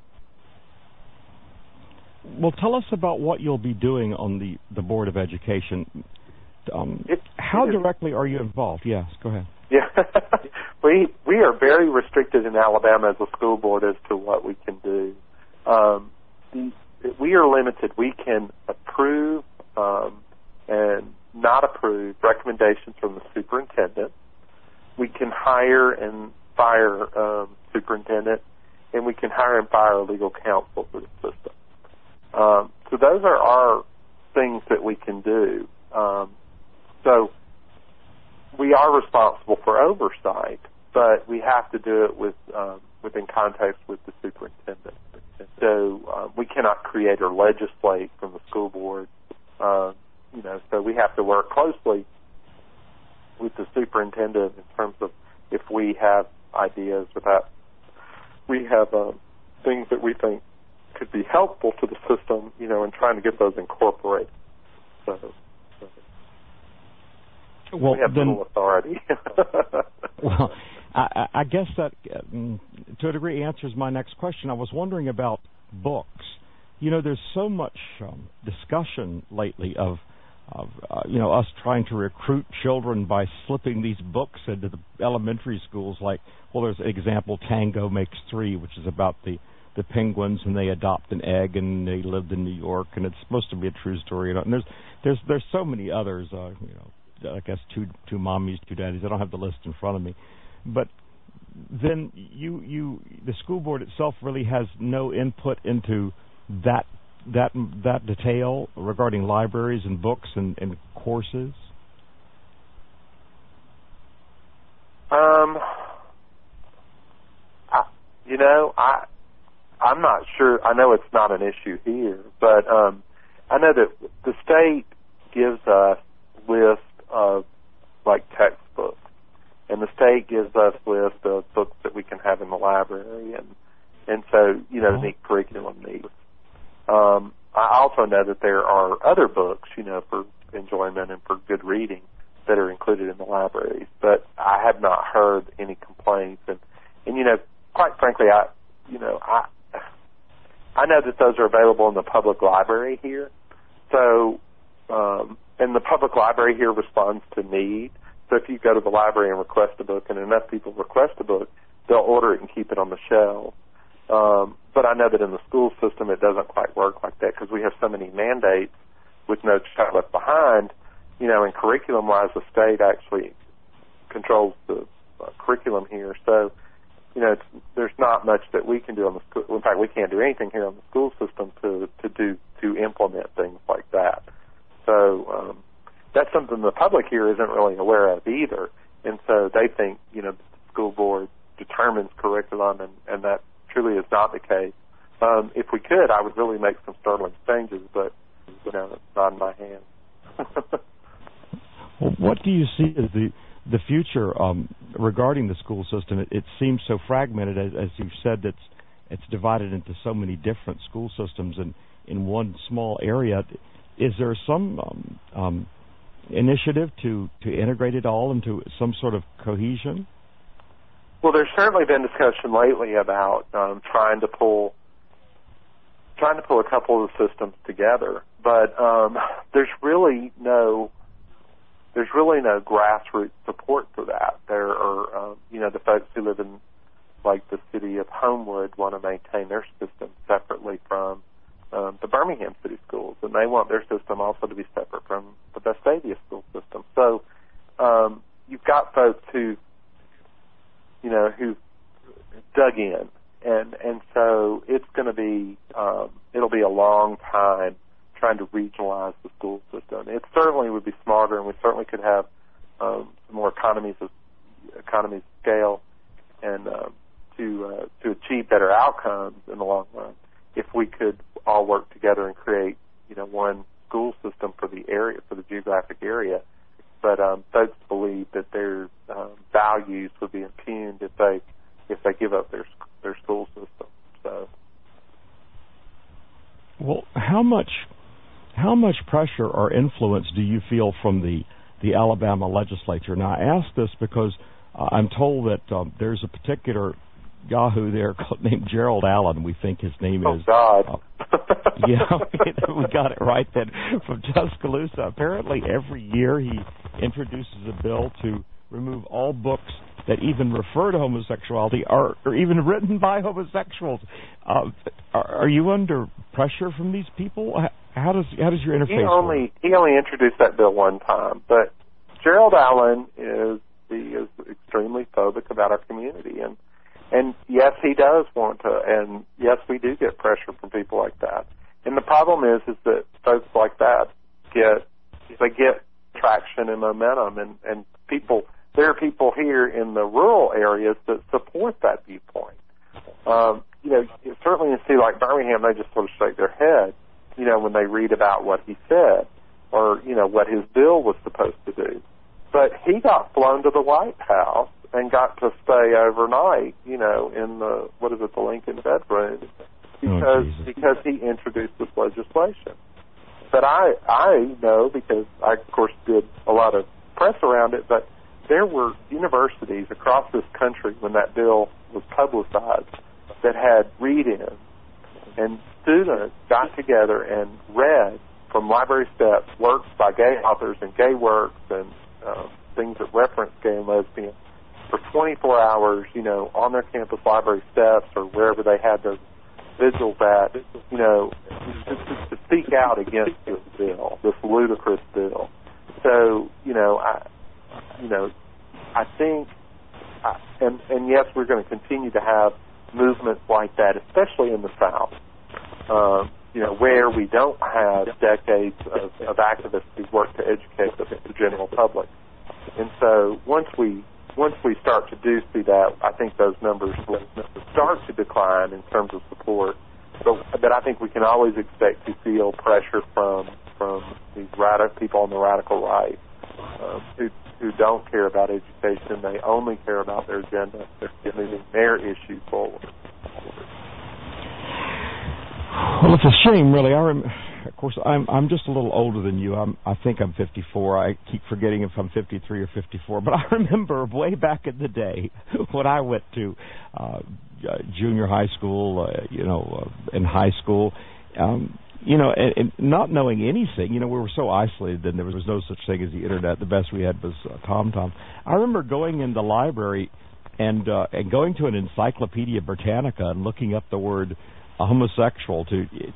Well, tell us about what you'll be doing on the Board of Education. How directly are you involved? Yes, go ahead. Yeah, we are very restricted in Alabama as a school board as to what we can do. We are limited. We can approve and not approve recommendations from the superintendent. We can hire hire and fire superintendent, and we can hire and fire a legal counsel for the system. So those are our things that we can do. So we are responsible for oversight, but we have to do it within context with the superintendent. So we cannot create or legislate from the school board. So we have to work closely with the superintendent in terms of if we have ideas we have things that we think could be helpful to the system, and trying to get those incorporated. So we have little authority. Well, I guess that to a degree answers my next question. I was wondering about books. There's so much discussion lately of us trying to recruit children by slipping these books into the elementary schools. There's an example, Tango Makes Three, which is about the penguins, and they adopt an egg, and they lived in New York, and it's supposed to be a true story. And there's so many others. I guess two mommies, two daddies. I don't have the list in front of me, but then the school board itself really has no input into that detail regarding libraries and books and courses. I'm not sure. I know it's not an issue here, but I know that the state gives us lists of textbooks, and the state gives us lists of books that we can have in the library, and so the curriculum needs. I also know that there are other books, for enjoyment and for good reading that are included in the libraries, but I have not heard any complaints, and quite frankly, I know that those are available in the public library here. So, and the public library here responds to need. So if you go to the library and request a book, and enough people request a book, they'll order it and keep it on the shelf. But I know that in the school system it doesn't quite work like that because we have so many mandates with No Child Left Behind. And curriculum-wise, the state actually controls the curriculum here. So, there's not much that we can do on the school. In fact, we can't do anything here on the school system to implement things like that. So that's something the public here isn't really aware of either. And so they think, the school board determines curriculum, and that truly is not the case. If we could, I would really make some sterling changes, but it's not in my hands. Well, what do you see as the future regarding the school system? It seems so fragmented, as you've said, it's divided into so many different school systems in one small area. Is there some initiative to integrate it all into some sort of cohesion? Well, there's certainly been discussion lately about trying to pull a couple of the systems together, but there's really no grassroots support for that. There are, the folks who live in, the city of Homewood want to maintain their system separately from the Birmingham City Schools, and they want their system also to be separate from the Vestavia school system. So you've got folks who dug in, and so it's going to be, it'll be a long time trying to regionalize the school system. It certainly would be smarter, and we certainly could have more economies of scale and to achieve better outcomes in the long run if we could all work together and create one school system for the area, for the geographic area. But folks believe that their values would be impugned if they give up their school system. So, well, how much pressure or influence do you feel from the Alabama legislature? Now, I ask this because I'm told that there's a particular Yahoo there named Gerald Allen. We think his name is. Oh, God. Yeah, we got it right then. From Tuscaloosa. Apparently, every year he introduces a bill to remove all books that even refer to homosexuality or even written by homosexuals. Are you under pressure from these people? How does your interface work? He only introduced that bill one time, but Gerald Allen is extremely phobic about our community. And yes, he does want to, and yes, we do get pressure from people like that. And the problem is that folks like that get traction and momentum, and there are people here in the rural areas that support that viewpoint. Certainly in a city like Birmingham, they just sort of shake their head, when they read about what he said or, what his bill was supposed to do. But he got flown to the White House and got to stay overnight, in the Lincoln bedroom because he introduced this legislation. But I know, because I, of course, did a lot of press around it, but there were universities across this country when that bill was publicized that had read-ins, and students got together and read from library steps works by gay authors and gay works and things that reference gay and lesbian for 24 hours, on their campus library steps or wherever they had those vigils at, to speak out against this bill, this ludicrous bill. So, I think, and yes, we're going to continue to have movements like that, especially in the South, where we don't have decades of activists who work to educate the general public. And so once we start to see that, I think those numbers will start to decline in terms of support. But I think we can always expect to feel pressure from these people on the radical right who don't care about education. They only care about their agenda. They're moving their issues forward. Well, it's a shame, really. Of course, I'm just a little older than you. I think I'm 54. I keep forgetting if I'm 53 or 54. But I remember way back in the day when I went to junior high school, in high school, and not knowing anything. We were so isolated, and there was no such thing as the internet. The best we had was TomTom. I remember going in the library and going to an Encyclopedia Britannica and looking up the word homosexual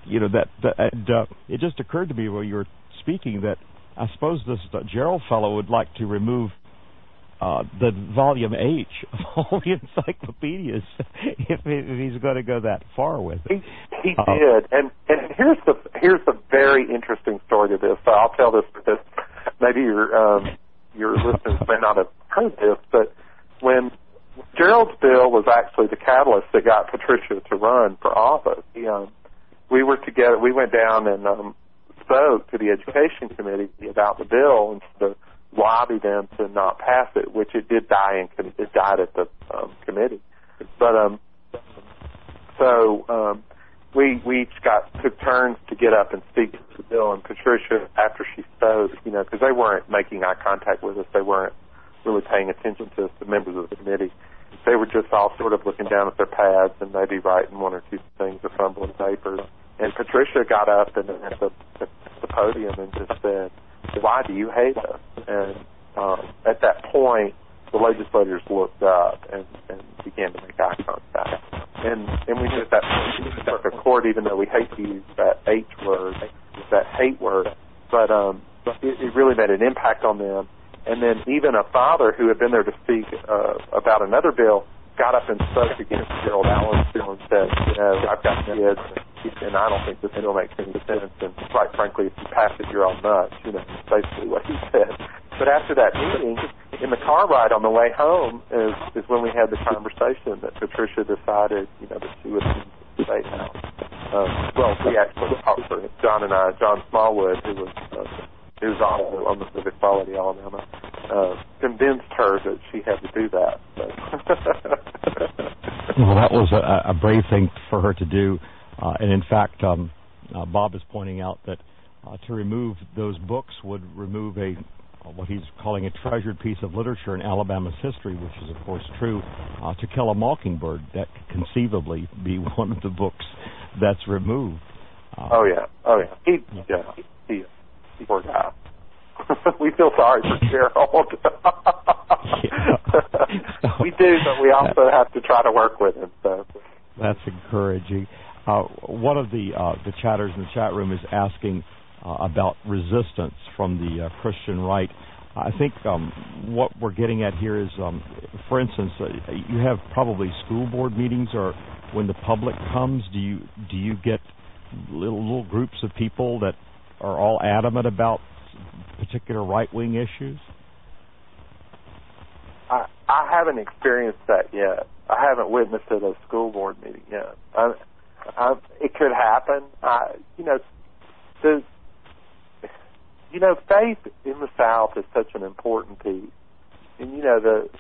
it just occurred to me while you were speaking that I suppose this Gerald fellow would like to remove the volume H of all the encyclopedias if he's going to go that far with it. He did, and here's the very interesting story to this. So I'll tell this because maybe your listeners may not have heard this, but when Gerald's bill was actually the catalyst that got Patricia to run for office. We were together. We went down and spoke to the Education Committee about the bill and to lobby them to not pass it, which it did die it died at the committee. But we each took turns to get up and speak to the bill. And Patricia, after she spoke, because they weren't making eye contact with us, they weren't really paying attention to us, the members of the committee. They were just all sort of looking down at their pads and maybe writing one or two things or fumbling papers. And Patricia got up and at the podium and just said, "Why do you hate us?" And at that point, the legislators looked up and began to make eye contact. And we knew at that point we struck a chord, even though we hate to use that H word, that hate word. But it really made an impact on them. And then even a father who had been there to speak about another bill got up and spoke against Gerald Allen's bill and said, I've got kids, and I don't think this bill makes any sense. And quite frankly, if you pass it, you're all nuts. Basically what he said. But after that meeting, in the car ride on the way home is when we had the conversation that Patricia decided, that she would leave the State House. We actually talked for John and I, John Smallwood, who was also on the Equality Alabama, convinced her that she had to do that. Well, that was a brave thing for her to do. And in fact, Bob is pointing out that to remove those books would remove what he's calling a treasured piece of literature in Alabama's history, which is, of course, true. To Kill a Mockingbird, that could conceivably be one of the books that's removed. He poor guy. We feel sorry for Gerald. We do, but we also have to try to work with him. So that's encouraging. One of the chatters in the chat room is asking about resistance from the Christian right. I think what we're getting at here is, for instance, you have probably school board meetings, or when the public comes, do you get little groups of people that are all adamant about particular right-wing issues? I haven't experienced that yet. I haven't witnessed it at a school board meeting yet. It could happen. Faith in the South is such an important piece, and the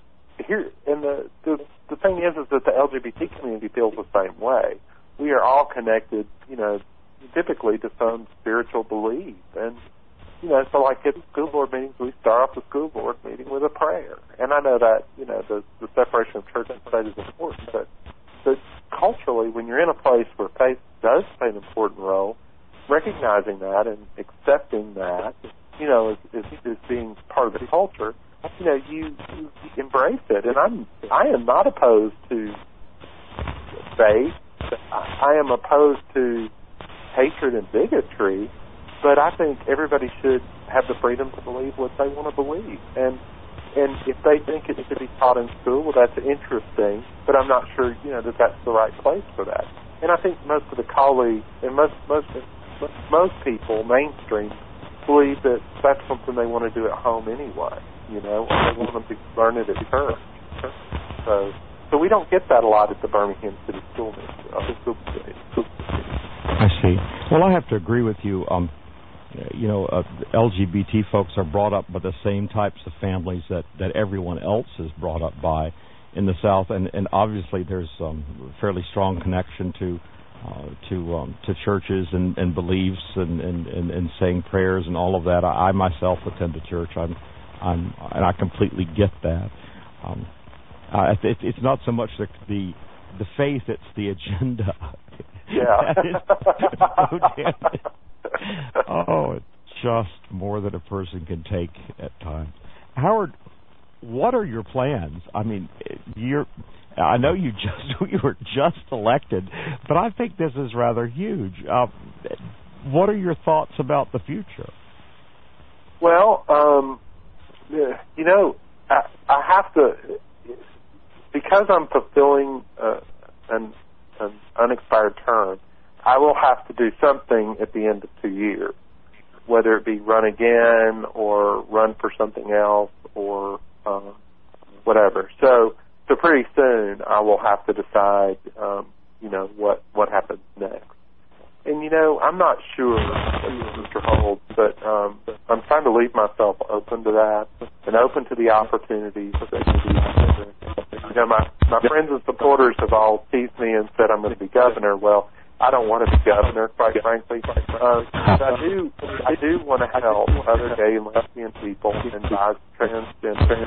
thing is that the LGBT community feels the same way. We are all connected, typically to some spiritual belief, and so like at school board meetings, we start off the school board meeting with a prayer. And I know that, the separation of church and state is important, but culturally, when you're in a place where faith does play an important role, recognizing that and accepting that, as being part of the culture, you embrace it. And I am not opposed to faith. I am opposed to hatred and bigotry. But I think everybody should have the freedom to believe what they want to believe. And if they think it should be taught in school, well, that's interesting. But I'm not sure, that that's the right place for that. And I think most of the colleagues and most people, mainstream, believe that that's something they want to do at home anyway. Or they want them to learn it at church. So we don't get that a lot at the Birmingham City School Committee. I see. Well, I have to agree with you. LGBT folks are brought up by the same types of families that everyone else is brought up by in the South, and obviously there's fairly strong connection to churches and beliefs and saying prayers and all of that. I myself attend a church. And I completely get that. It's not so much the faith; it's the agenda. Yeah. It's just more than a person can take at times. Howard, what are your plans? I mean, I know you were just elected, but I think this is rather huge. What are your thoughts about the future? Well, I have to, because I'm fulfilling an unexpired term, I will have to do something at the end of 2 years, whether it be run again or run for something else or whatever. So pretty soon I will have to decide, what happens next. And, I'm not sure what the future holds, but I'm trying to leave myself open to that and open to the opportunities that can be. My friends and supporters have all teased me and said I'm going to be governor. Well, I don't want to be governor, quite frankly. But I do want to help other gay and lesbian people and transgender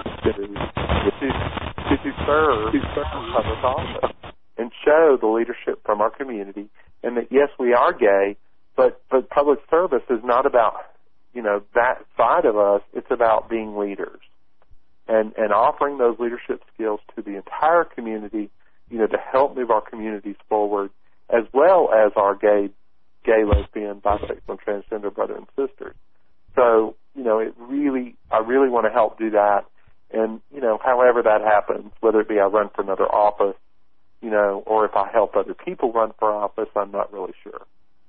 to serve public office and show the leadership from our community, and that yes, we are gay, but public service is not about that side of us. It's about being leaders and offering those leadership skills to the entire community, to help move our communities forward, as well as our gay, lesbian, bisexual, and transgender brothers and sisters. So, I really want to help do that. And, however that happens, whether it be I run for another office, or if I help other people run for office, I'm not really sure.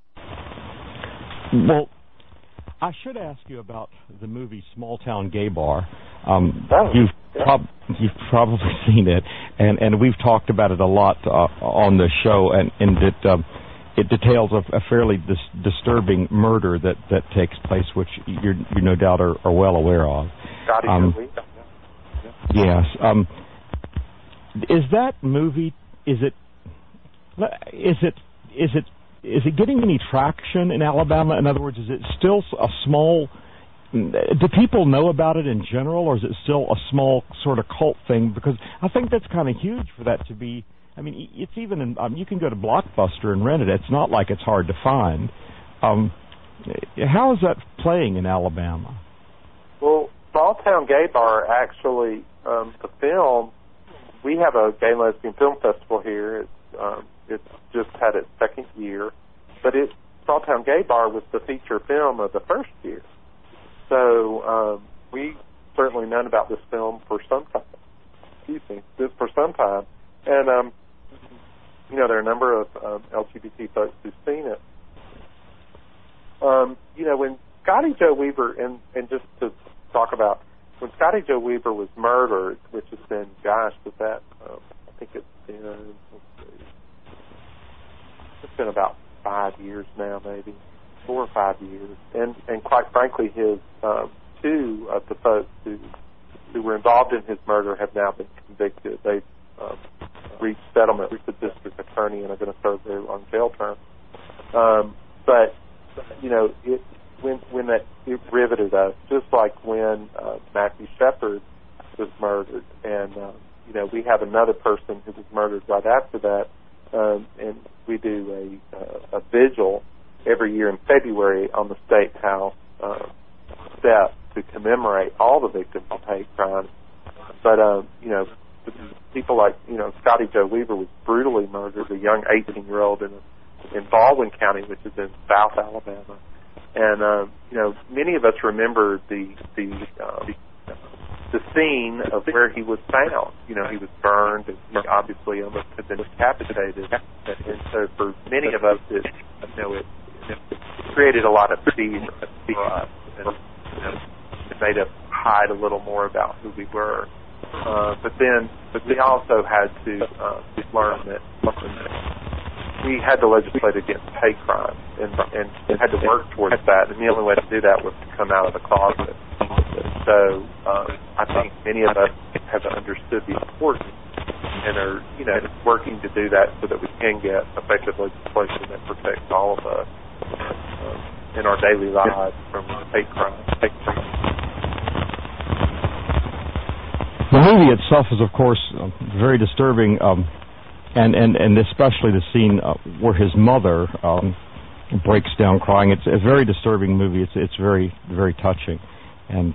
Well, I should ask you about the movie Small Town Gay Bar. You've probably seen it, and we've talked about it a lot on the show, and it details a fairly disturbing murder that takes place, which you no doubt are well aware of. Yes. Is that movie? Is it getting any traction in Alabama? In other words, is it still a small? Do people know about it in general, or is it still a small sort of cult thing? Because I think that's kind of huge for that to be. I mean, it's even in, you can go to Blockbuster and rent it. It's not like it's hard to find. How is that playing in Alabama? Well, Small Town Gay Bar, actually, the film, we have a gay and lesbian film festival here. It's just had its second year, but Small Town Gay Bar was the feature film of the first year. So we certainly known about this film for some time. For some time, and there are a number of LGBT folks who've seen it. When Scotty Joe Weaver, and just to talk about when Scotty Joe Weaver was murdered, which has been, I think it's been about 5 years now, maybe 4 or 5 years, and quite frankly, his two of the folks who were involved in his murder have now been convicted. They've reached settlement with the district attorney and are going to serve their long jail term. But it riveted us, just like when Matthew Shepard was murdered, and we have another person who was murdered right after that, and we do a vigil every year in February on the State House steps to commemorate all the victims of hate crimes. But people like Scotty Joe Weaver was brutally murdered, a young 18-year-old in Baldwin County, which is in South Alabama. And many of us remember the scene of where he was found. He was burned and obviously almost had been decapitated. And so for many of us, it created a lot of fear for us, and it made us hide a little more about who we were. But we also had to learn that we had to legislate against hate crimes and had to work towards that. And the only way to do that was to come out of the closet. So I think many of us have understood the importance and are working to do that so that we can get effective legislation that protects all of us in our daily lives from hate crimes. The movie itself is, of course, very disturbing, and especially the scene where his mother breaks down crying. It's a very disturbing movie. It's very, very touching, and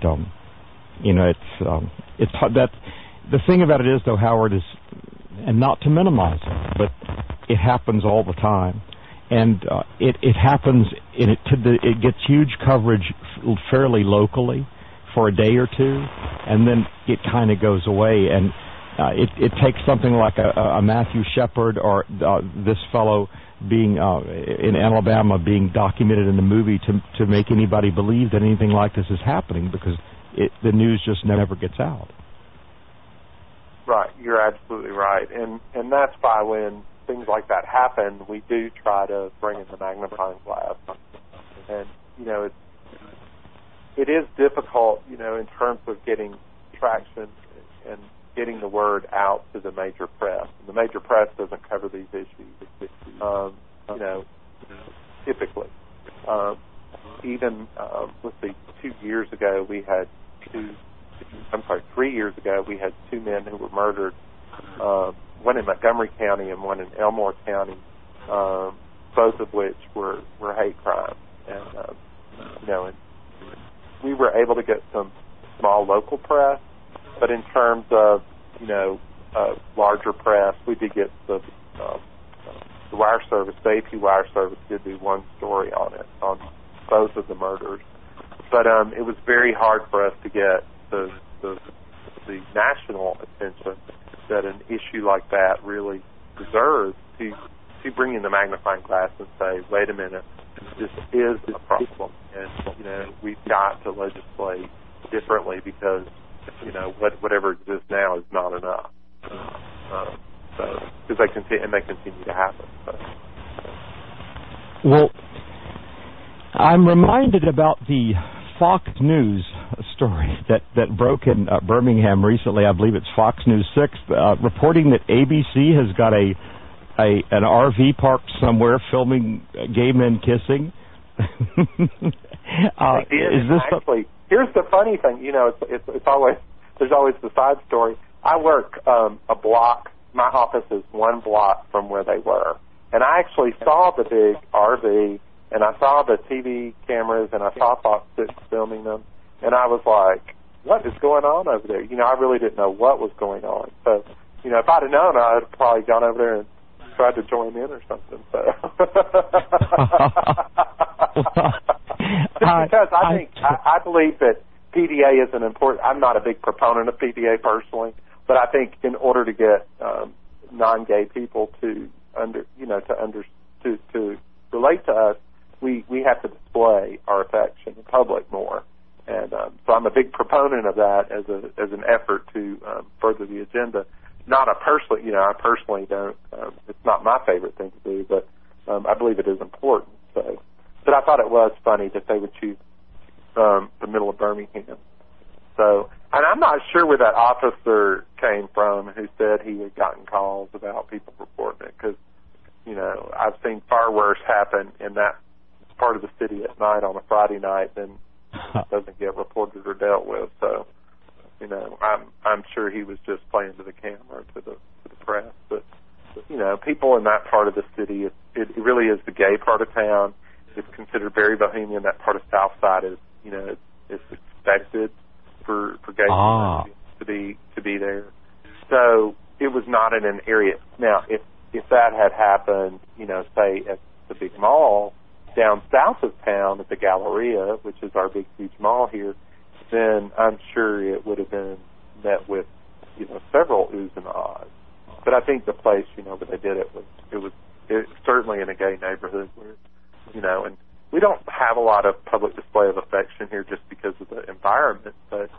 it's that. The thing about it is, though, Howard, is, and not to minimize it, but it happens all the time, and it happens. It gets huge coverage fairly locally for a day or two, and then it kind of goes away. And it takes something like a Matthew Shepard or this fellow being in Alabama being documented in the movie to make anybody believe that anything like this is happening, because the news just never gets out. Right, you're absolutely right, and that's why when things like that happen, we do try to bring in the magnifying glass, and it is difficult, in terms of getting traction and getting the word out to the major press. And the major press doesn't cover these issues, typically. Even, 2 years ago, we had 3 years ago, we had two men who were murdered, one in Montgomery County and one in Elmore County, both of which were hate crimes. And, and we were able to get some small local press, but in terms of, larger press, we did get the wire service, the AP wire service did do one story on it, on both of the murders. But it was very hard for us to get the national attention that an issue like that really deserves, to bring in the magnifying glass and say, wait a minute, this is a problem, and we've got to legislate differently because whatever exists now is not enough. Because they continue to happen. So. Well, I'm reminded about the Fox News story that broke in Birmingham recently. I believe it's Fox News 6, reporting that ABC has got an RV park somewhere filming gay men kissing. Here's the funny thing. It's always, there's always the side story. I work a block. My office is one block from where they were, and I actually saw the big RV, and I saw the TV cameras, and I saw Fox 6 filming them, and I was like, what is going on over there? I really didn't know what was going on. So, if I'd have known, I'd have probably gone over there and tried to join in or something. So. Because I believe that PDA is an important. I'm not a big proponent of PDA personally, but I think in order to get non-gay people to relate to us, we have to display our affection in public more. And so I'm a big proponent of that as an effort to further the agenda. I personally don't. It's not my favorite thing to do, but I believe it is important. So, but I thought it was funny that they would choose the middle of Birmingham. So, and I'm not sure where that officer came from who said he had gotten calls about people reporting it, because I've seen far worse happen in that part of the city at night on a Friday night than doesn't get reported or dealt with. So, I'm sure he was just playing to the camera, to the press. But people in that part of the city, it really is the gay part of town. It's considered very bohemian. That part of South Side is, it's expected for gay communities to be there. So it was not in an area. Now, if that had happened, say at the big mall down south of town at the Galleria, which is our big huge mall here, then I'm sure it would have been met with several oohs and ahs. But I think the place where they did it was certainly in a gay neighborhood where and we don't have a lot of public display of affection here just because of the environment. But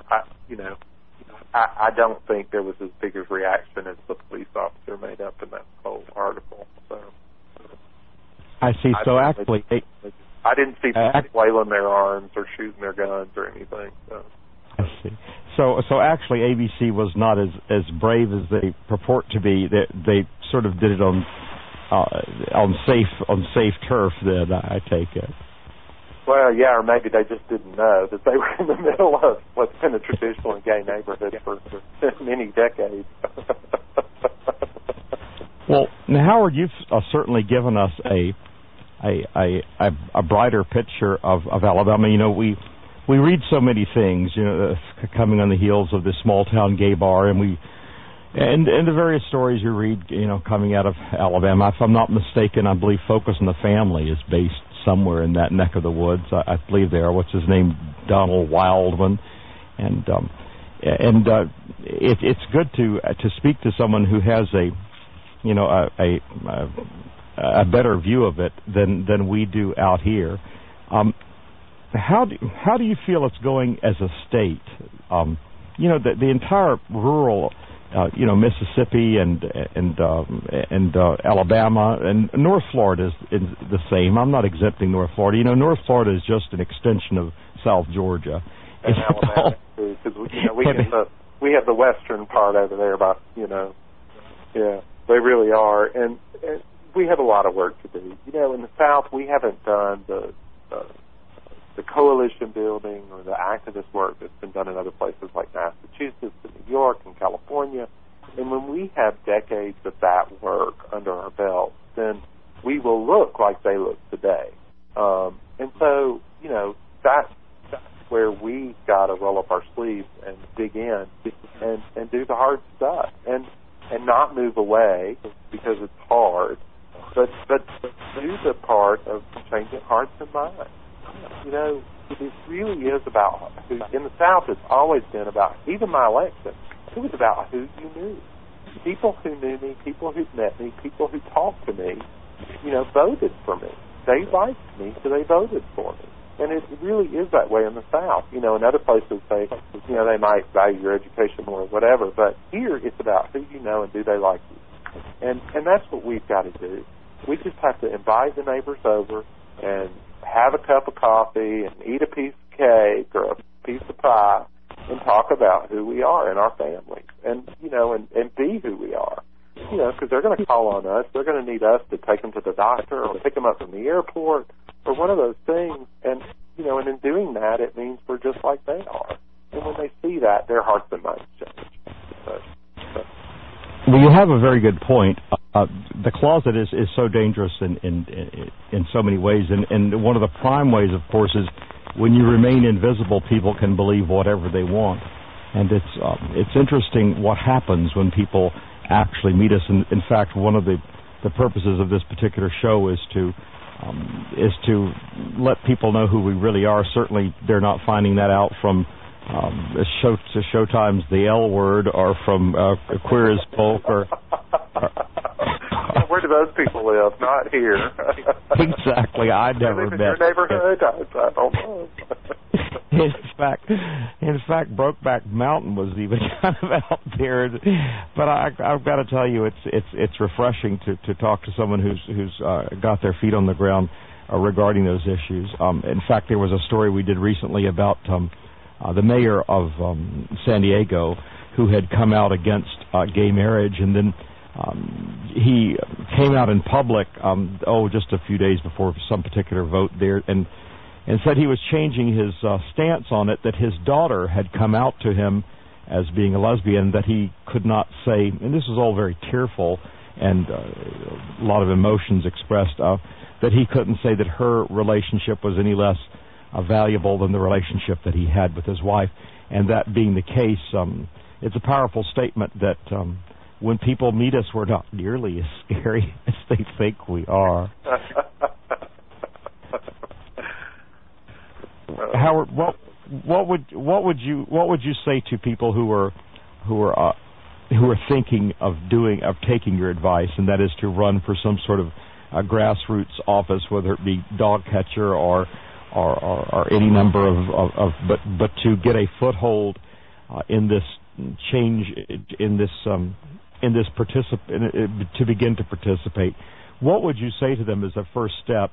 I don't think there was as big a reaction as the police officer made up in that whole article. So I see. So actually, I didn't see people flailing their arms or shooting their guns or anything. So. I see. So actually, ABC was not as brave as they purport to be. They sort of did it on safe turf. Then I take it. Well, yeah, or maybe they just didn't know that they were in the middle of what's been a traditional gay neighborhood for many decades. Well, now, Howard, you've certainly given us a brighter picture of Alabama. We read so many things, coming on the heels of this small town gay bar, and the various stories you read, coming out of Alabama. If I'm not mistaken, I believe Focus on the Family is based somewhere in that neck of the woods. I believe they are. What's his name? Donald Wildman, and it's good to speak to someone who has a better view of it than we do out here. How do you feel it's going as a state? The entire rural, Mississippi and Alabama and North Florida is the same. I'm not exempting North Florida. North Florida is just an extension of South Georgia. And Alabama too, because we have the western part over there. Yeah, they really are, and we have a lot of work to do. In the South, we haven't done the coalition building or the activist work that's been done in other places like Massachusetts and New York and California. And when we have decades of that work under our belt, then we will look like they look today. And so, that's where we got to roll up our sleeves and dig in and do the hard stuff and not move away because it's hard, but do the part of changing hearts and minds. It really is about who. In the South, it's always been about, even my election, it was about who you knew. People who knew me, people who met me, people who talked to me, voted for me. They liked me, so they voted for me. And it really is that way in the South. In other places, they might value your education more or whatever, but here it's about who you know and do they like you. And that's what we've got to do. We just have to invite the neighbors over and have a cup of coffee and eat a piece of cake or a piece of pie and talk about who we are and our families and be who we are. Because they're going to call on us. They're going to need us to take them to the doctor or pick them up from the airport or one of those things. And, and in doing that, it means we're just like they are. And when they see that, their hearts and minds change. Well, you have a very good point. The closet is so dangerous in so many ways, and one of the prime ways, of course, is when you remain invisible, people can believe whatever they want, and it's interesting what happens when people actually meet us. And in fact, one of the purposes of this particular show is to let people know who we really are. Certainly, they're not finding that out from Showtime's The L Word, or from Queer as Folk, or where do those people live? Not here. Exactly. I never live in met. Your neighborhood? I don't know. In fact, Brokeback Mountain was even kind of out there. But I've got to tell you, it's refreshing to talk to someone who's got their feet on the ground regarding those issues. In fact, there was a story we did recently about the mayor of San Diego, who had come out against gay marriage, and then he came out in public, just a few days before some particular vote there, and said he was changing his stance on it, that his daughter had come out to him as being a lesbian, that he could not say, and this was all very tearful and a lot of emotions expressed, that he couldn't say that her relationship was any less valuable than the relationship that he had with his wife. And that being the case, it's a powerful statement that when people meet us, we're not nearly as scary as they think we are. Howard, what would you say to people who are thinking of taking your advice, and that is to run for some sort of a grassroots office, whether it be dog catcher or any number but to get a foothold in this change, to begin to participate? What would you say to them as a first step?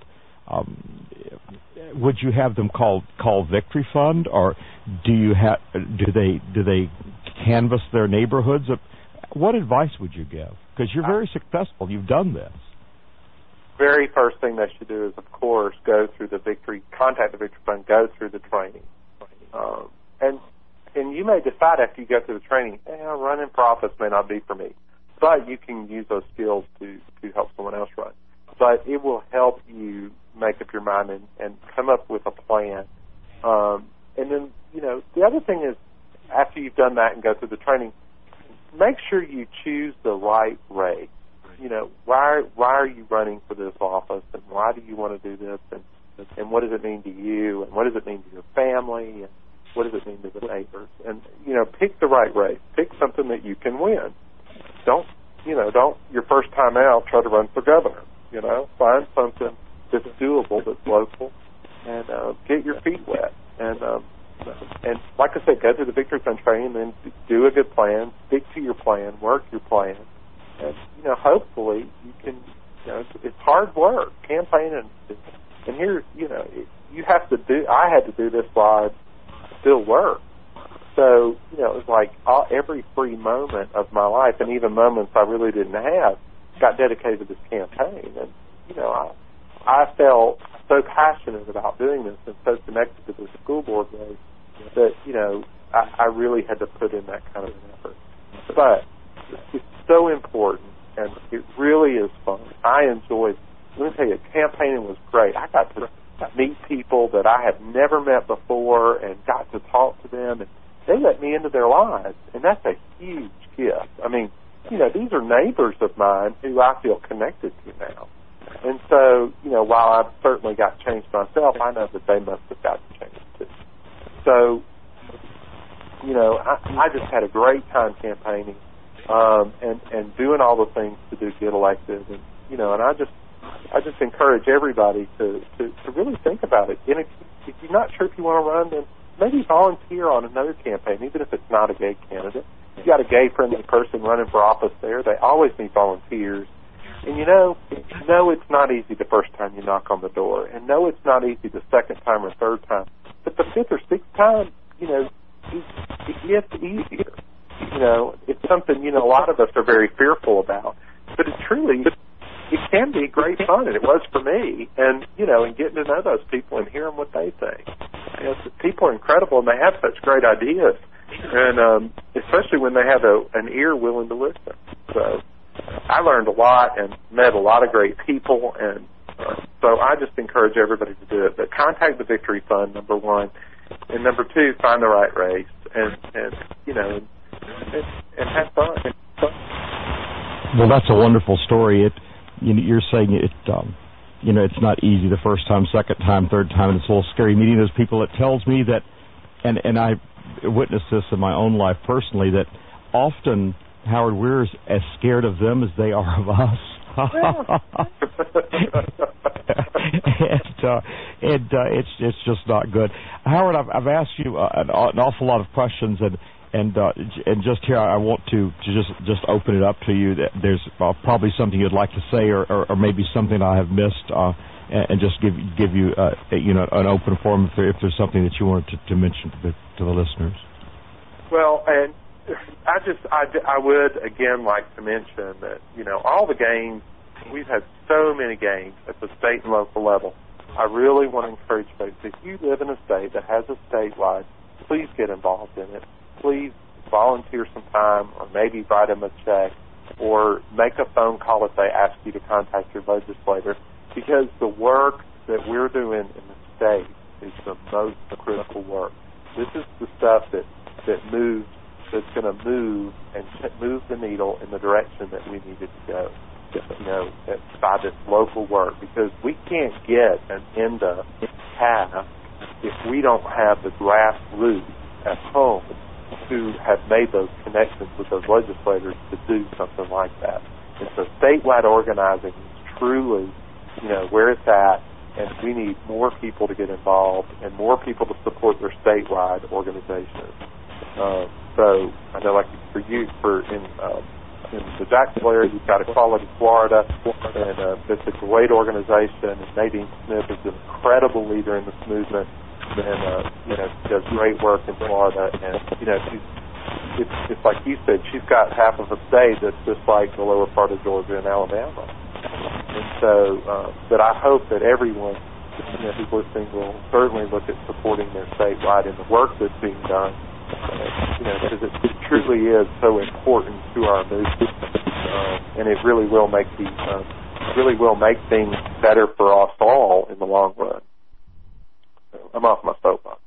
Would you have them call Victory Fund, or do they canvass their neighborhoods? What advice would you give? Because you're very successful. You've done this. Very first thing they should do is, of course, contact the Victory Fund, go through the training, and you may decide after you go through the training, running for office may not be for me, but you can use those skills to help someone else run. But it will help you make up your mind and come up with a plan. And then, the other thing is, after you've done that and go through the training, make sure you choose the right race. Why are you running for this office, and why do you want to do this, and what does it mean to you, and what does it mean to your family, and what does it mean to the neighbors? And, pick the right race. Pick something that you can win. Don't your first time out try to run for governor. Find something that's doable, that's local, and get your feet wet. And like I said, go through the Victory Fund training, and then do a good plan, stick to your plan, work your plan, and hopefully you can. It's hard work, campaigning, and here you have to do. I had to do this while I still work. So it was like every free moment of my life, and even moments I really didn't have, got dedicated to this campaign. And I felt so passionate about doing this and so connected to the school board race that I really had to put in that kind of an effort. But it's so important, and it really is fun. I enjoyed. Let me tell you, campaigning was great. I got to meet people that I have never met before, and got to talk to them, and they let me into their lives, and that's a huge gift. I mean, these are neighbors of mine who I feel connected to now. And so, while I've certainly got changed myself, I know that they must have gotten changed too. So, I just had a great time campaigning, and doing all the things to get elected, and I just encourage everybody to really think about it. And if you're not sure if you want to run, then maybe volunteer on another campaign, even if it's not a gay candidate. If you got a gay-friendly person running for office there, they always need volunteers. And it's not easy the first time you knock on the door, and it's not easy the second time or third time. But the fifth or sixth time, it gets easier. It's something, a lot of us are very fearful about. But it can be great fun, and it was for me. And, and getting to know those people and hearing what they think. People are incredible, and they have such great ideas. And especially when they have an ear willing to listen. So I learned a lot and met a lot of great people, and so I just encourage everybody to do it. But contact the Victory Fund, number one, and number two, find the right race, and have fun. Well, that's a wonderful story. You're saying it's not easy the first time, second time, third time, and it's a little scary meeting those people. It tells me that, and I witnessed this in my own life personally, that often, Howard, we're as scared of them as they are of us. It's just not good. Howard, I've asked you an awful lot of questions, and just here I want to just open it up to you. That there's probably something you'd like to say, or maybe something I have missed, and just give you an open forum if there's something that you wanted to mention to the listeners. Well, and I would again like to mention that all the games, we've had so many games at the state and local level. I really want to encourage folks, if you live in a state that has a statewide, please get involved in it. Please volunteer some time, or maybe write them a check, or make a phone call if they ask you to contact your legislator, because the work that we're doing in the state is the most critical work. This is the stuff that moves, that's going to move and move the needle in the direction that we need it to go. By this local work, because we can't get an ENDA passed if we don't have the grassroots at home who have made those connections with those legislators to do something like that. And so statewide organizing is truly, where it's at, and we need more people to get involved and more people to support their statewide organizations. So I know, like for you, in the Jacksonville area, you've got Equality Florida, and it's a great organization. And Nadine Smith is an incredible leader in this movement, and she does great work in Florida. And it's like you said, she's got half of a state that's just like the lower part of Georgia and Alabama. And so, but I hope that everyone who's listening will certainly look at supporting their statewide and the work that's being done. Because it truly is so important to our movement, and it really will make things better for us all in the long run. So I'm off my soapbox.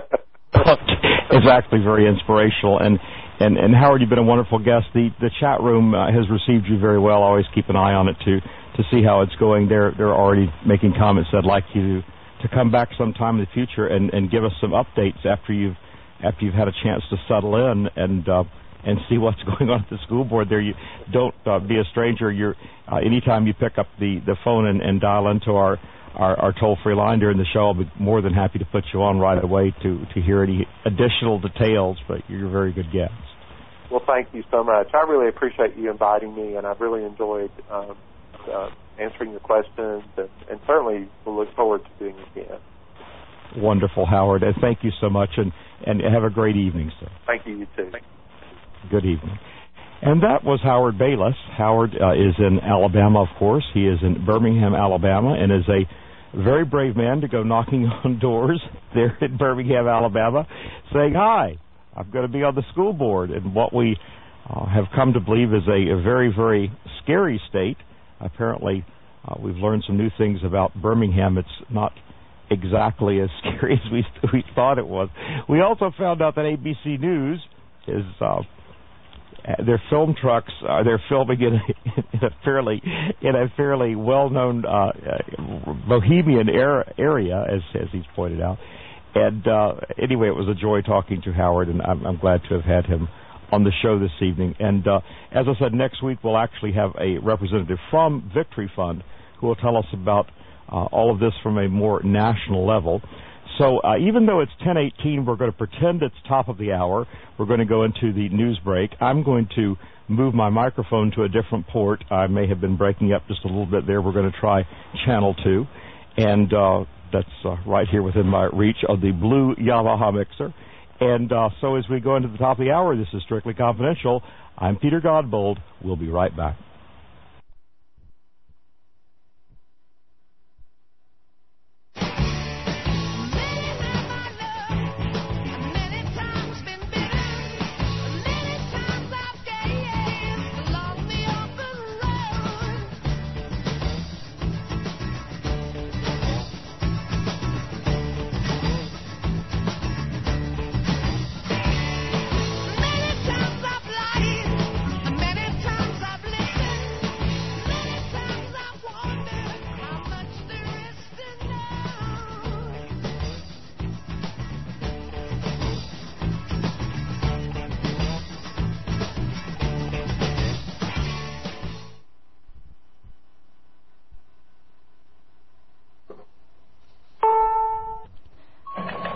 It's actually very inspirational, and Howard, you've been a wonderful guest. The chat room has received you very well. I always keep an eye on it to see how it's going. They're already making comments. I'd like you to come back sometime in the future and give us some updates after you've had a chance to settle in and see what's going on at the school board there. You don't be a stranger. Anytime you pick up the phone and dial into our toll-free line during the show, I'll be more than happy to put you on right away to hear any additional details, but you're a very good guest. Well, thank you so much. I really appreciate you inviting me, and I've really enjoyed answering your questions, and certainly we'll look forward to doing it again. Wonderful, Howard, and thank you so much, and have a great evening, sir. Thank you, you too. Good evening. And that was Howard Bayless. Howard is in Alabama, of course. He is in Birmingham, Alabama, and is a very brave man to go knocking on doors there in Birmingham, Alabama, saying, "Hi, I'm going to be on the school board." And what we have come to believe is a very, very scary state. Apparently, we've learned some new things about Birmingham. It's not exactly as scary as we thought it was. We also found out that ABC News is their film trucks. They're filming in a fairly well-known bohemian area, as he's pointed out. And anyway, it was a joy talking to Howard, and I'm glad to have had him on the show this evening. And as I said, next week we'll actually have a representative from Victory Fund who will tell us about all of this from a more national level. So even though it's 10:18, we're going to pretend it's top of the hour. We're going to go into the news break. I'm going to move my microphone to a different port. I may have been breaking up just a little bit there. We're going to try Channel 2. And that's right here within my reach of the blue Yamaha mixer. And so as we go into the top of the hour, this is Strictly Confidential. I'm Peter Godbold. We'll be right back. Many times I've lied, many times I've lived.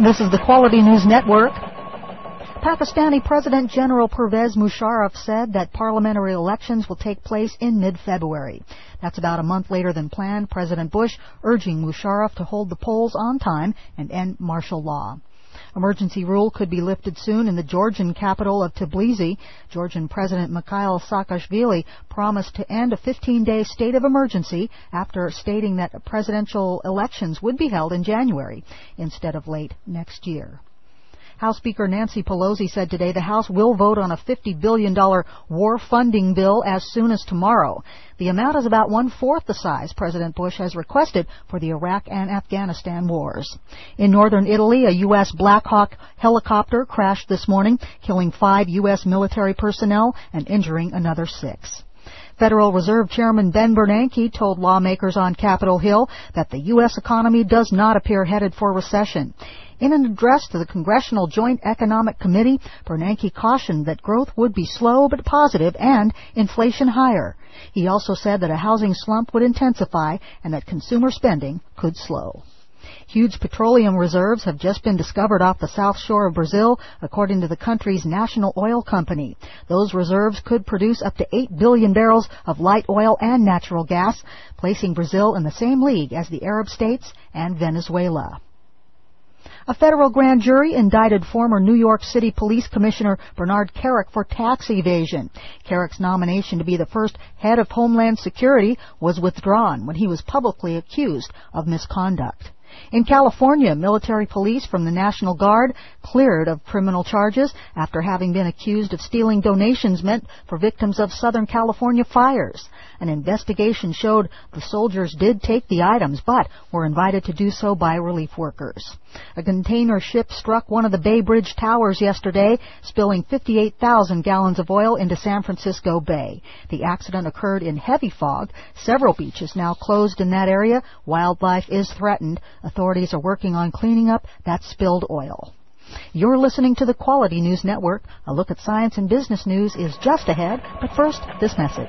This is the Quality News Network. Pakistani President General Pervez Musharraf said that parliamentary elections will take place in mid-February. That's about a month later than planned, President Bush urging Musharraf to hold the polls on time and end martial law. Emergency rule could be lifted soon in the Georgian capital of Tbilisi. Georgian President Mikhail Saakashvili promised to end a 15-day state of emergency after stating that presidential elections would be held in January instead of late next year. House Speaker Nancy Pelosi said today the House will vote on a $50 billion war funding bill as soon as tomorrow. The amount is about one-fourth the size President Bush has requested for the Iraq and Afghanistan wars. In northern Italy, a U.S. Black Hawk helicopter crashed this morning, killing 5 U.S. military personnel and injuring another 6. Federal Reserve Chairman Ben Bernanke told lawmakers on Capitol Hill that the U.S. economy does not appear headed for recession. In an address to the Congressional Joint Economic Committee, Bernanke cautioned that growth would be slow but positive and inflation higher. He also said that a housing slump would intensify and that consumer spending could slow. Huge petroleum reserves have just been discovered off the south shore of Brazil, according to the country's national oil company. Those reserves could produce up to 8 billion barrels of light oil and natural gas, placing Brazil in the same league as the Arab states and Venezuela. A federal grand jury indicted former New York City Police Commissioner Bernard Kerik for tax evasion. Kerik's nomination to be the first head of Homeland Security was withdrawn when he was publicly accused of misconduct. In California, military police from the National Guard cleared of criminal charges after having been accused of stealing donations meant for victims of Southern California fires. An investigation showed the soldiers did take the items, but were invited to do so by relief workers. A container ship struck one of the Bay Bridge towers yesterday, spilling 58,000 gallons of oil into San Francisco Bay. The accident occurred in heavy fog. Several beaches now closed in that area. Wildlife is threatened. Authorities are working on cleaning up that spilled oil. You're listening to the Quality News Network. A look at science and business news is just ahead, but first, this message.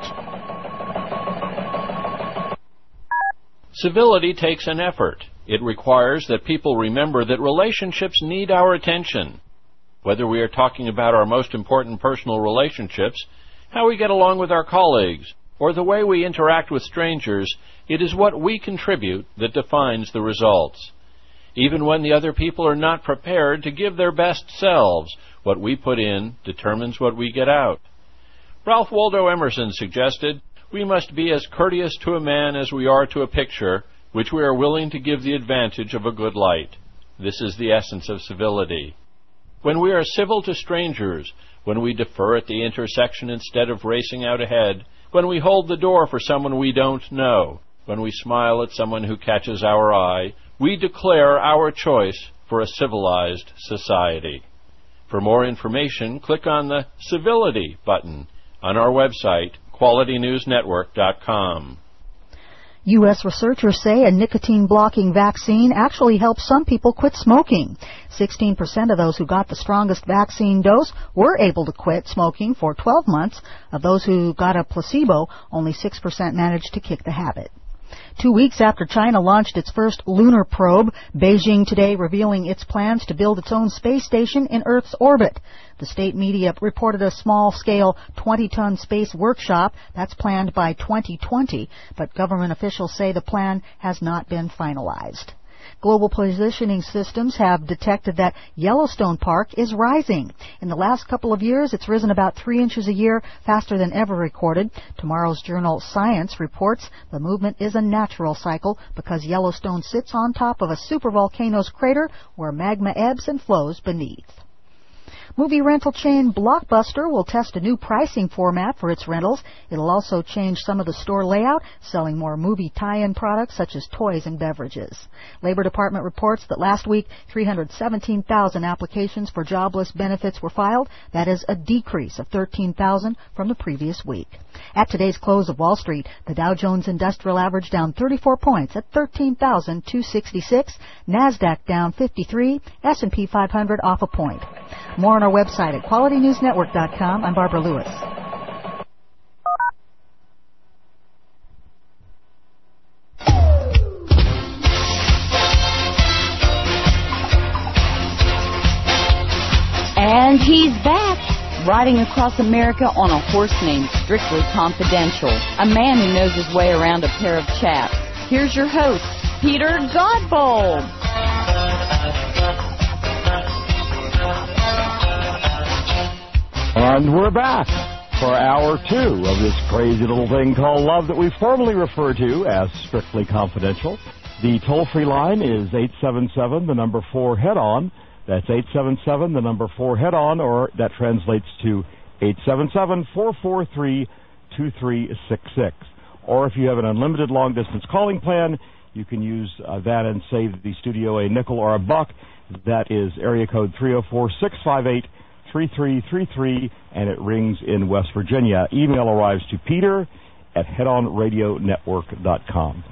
Civility takes an effort. It requires that people remember that relationships need our attention. Whether we are talking about our most important personal relationships, how we get along with our colleagues, or the way we interact with strangers, it is what we contribute that defines the results. Even when the other people are not prepared to give their best selves, what we put in determines what we get out. Ralph Waldo Emerson suggested, "We must be as courteous to a man as we are to a picture, which we are willing to give the advantage of a good light." This is the essence of civility. When we are civil to strangers, when we defer at the intersection instead of racing out ahead, when we hold the door for someone we don't know, when we smile at someone who catches our eye, we declare our choice for a civilized society. For more information, click on the Civility button on our website, QualityNewsNetwork.com. U.S. researchers say a nicotine-blocking vaccine actually helps some people quit smoking. 16% of those who got the strongest vaccine dose were able to quit smoking for 12 months. Of those who got a placebo, only 6% managed to kick the habit. 2 weeks after China launched its first lunar probe, Beijing today revealing its plans to build its own space station in Earth's orbit. The state media reported a small-scale 20-ton space workshop that's planned by 2020, but government officials say the plan has not been finalized. Global positioning systems have detected that Yellowstone Park is rising. In the last couple of years, it's risen about 3 inches a year, faster than ever recorded. Tomorrow's journal Science reports the movement is a natural cycle because Yellowstone sits on top of a supervolcano's crater where magma ebbs and flows beneath. Movie rental chain Blockbuster will test a new pricing format for its rentals. It'll also change some of the store layout, selling more movie tie-in products such as toys and beverages. Labor Department reports that last week 317,000 applications for jobless benefits were filed. That is a decrease of 13,000 from the previous week. At today's close of Wall Street, the Dow Jones Industrial Average down 34 points at 13,266. NASDAQ down 53. S&P 500 off a point. More on our website at QualityNewsNetwork.com. I'm Barbara Lewis. And he's back, riding across America on a horse named Strictly Confidential, a man who knows his way around a pair of chaps. Here's your host, Peter Godbold. And we're back for hour 2 of this crazy little thing called love that we formally refer to as Strictly Confidential. The toll-free line is 877, the number 4 head-on. That's 877, the number 4 head-on, or that translates to 877-443-2366. Or if you have an unlimited long-distance calling plan, you can use that and save the studio a nickel or a buck. That is area code 304-658-3333, and it rings in West Virginia. Email arrives to peter@headonradionetwork.com.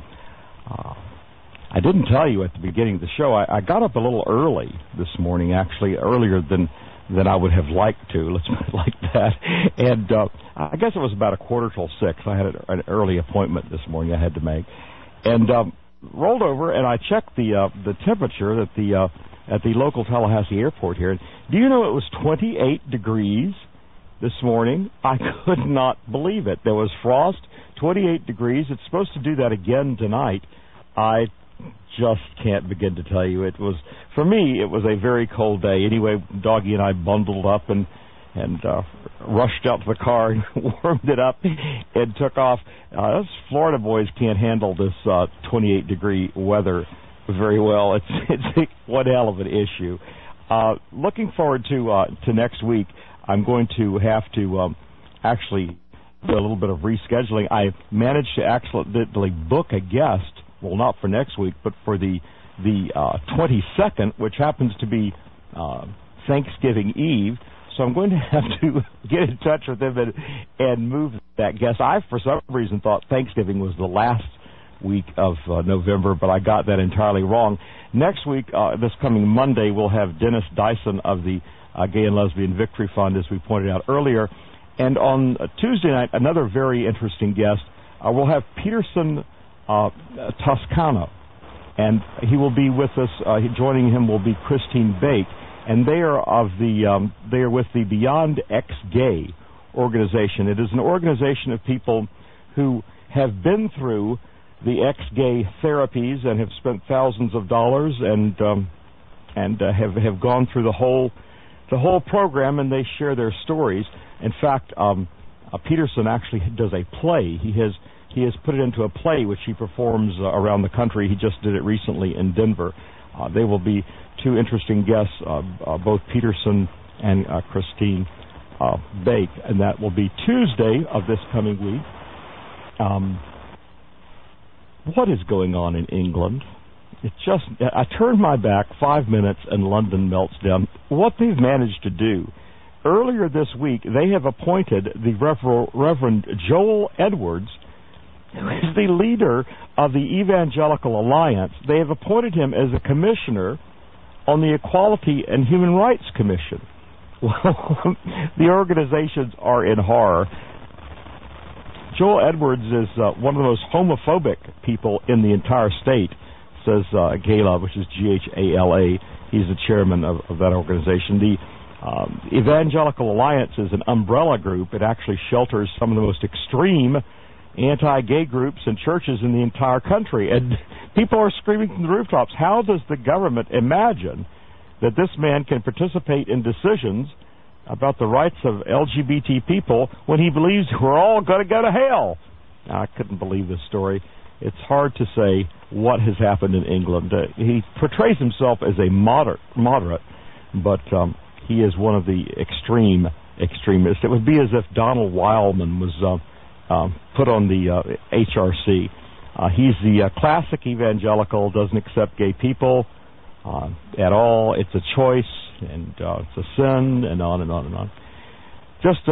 I didn't tell you at the beginning of the show, I got up a little early this morning, actually, earlier than I would have liked to, let's put it like that. And I guess it was about 5:45. I had an early appointment this morning I had to make. And rolled over, and I checked the temperature at the local Tallahassee airport here. Do you know it was 28 degrees this morning? I could not believe it. There was frost, 28 degrees. It's supposed to do that again tonight. I just can't begin to tell you. It was, for me, it was a very cold day. Anyway, Doggy and I bundled up and rushed out to the car and warmed it up and took off. Us Florida boys can't handle this 28-degree weather very well. It's one hell of an issue. Looking forward to next week. I'm going to have to actually do a little bit of rescheduling. I managed to accidentally book a guest. Well, not for next week, but for the 22nd, which happens to be Thanksgiving Eve. So I'm going to have to get in touch with them and move that guest. I, for some reason, thought Thanksgiving was the last week of November, but I got that entirely wrong. Next week, this coming Monday, we'll have Dennis Dyson of the Gay and Lesbian Victory Fund, as we pointed out earlier. And on Tuesday night, another very interesting guest. We'll have Peterson Toscano, and he will be with us. Joining him will be Christine Bake, and they are with the Beyond Ex-Gay organization. It is an organization of people who have been through the ex-gay therapies and have spent thousands of dollars and have gone through the whole program, and they share their stories. In fact, Peterson actually does a play. He has put it into a play which he performs around the country. He just did it recently in Denver. They will be two interesting guests, both Peterson and Christine Bake, and that will be Tuesday of this coming week. What is going on in England? I turned my back 5 minutes and London melts down. What they've managed to do. Earlier this week, they have appointed the Reverend Joel Edwards, who is the leader of the Evangelical Alliance. They have appointed him as a commissioner on the Equality and Human Rights Commission. Well, the organizations are in horror. Joel Edwards is one of the most homophobic people in the entire state, says GALA, which is GHALA. He's the chairman of that organization. The Evangelical Alliance is an umbrella group. It actually shelters some of the most extreme anti-gay groups and churches in the entire country. And people are screaming from the rooftops, how does the government imagine that this man can participate in decisions about the rights of LGBT people when he believes we're all going to go to hell? I couldn't believe this story. It's hard to say what has happened in England. He portrays himself as a moderate, but he is one of the extremists. It would be as if Donald Wildman was put on the HRC. He's the classic evangelical, doesn't accept gay people at all. It's a choice, and it's a sin, and on and on and on. Just,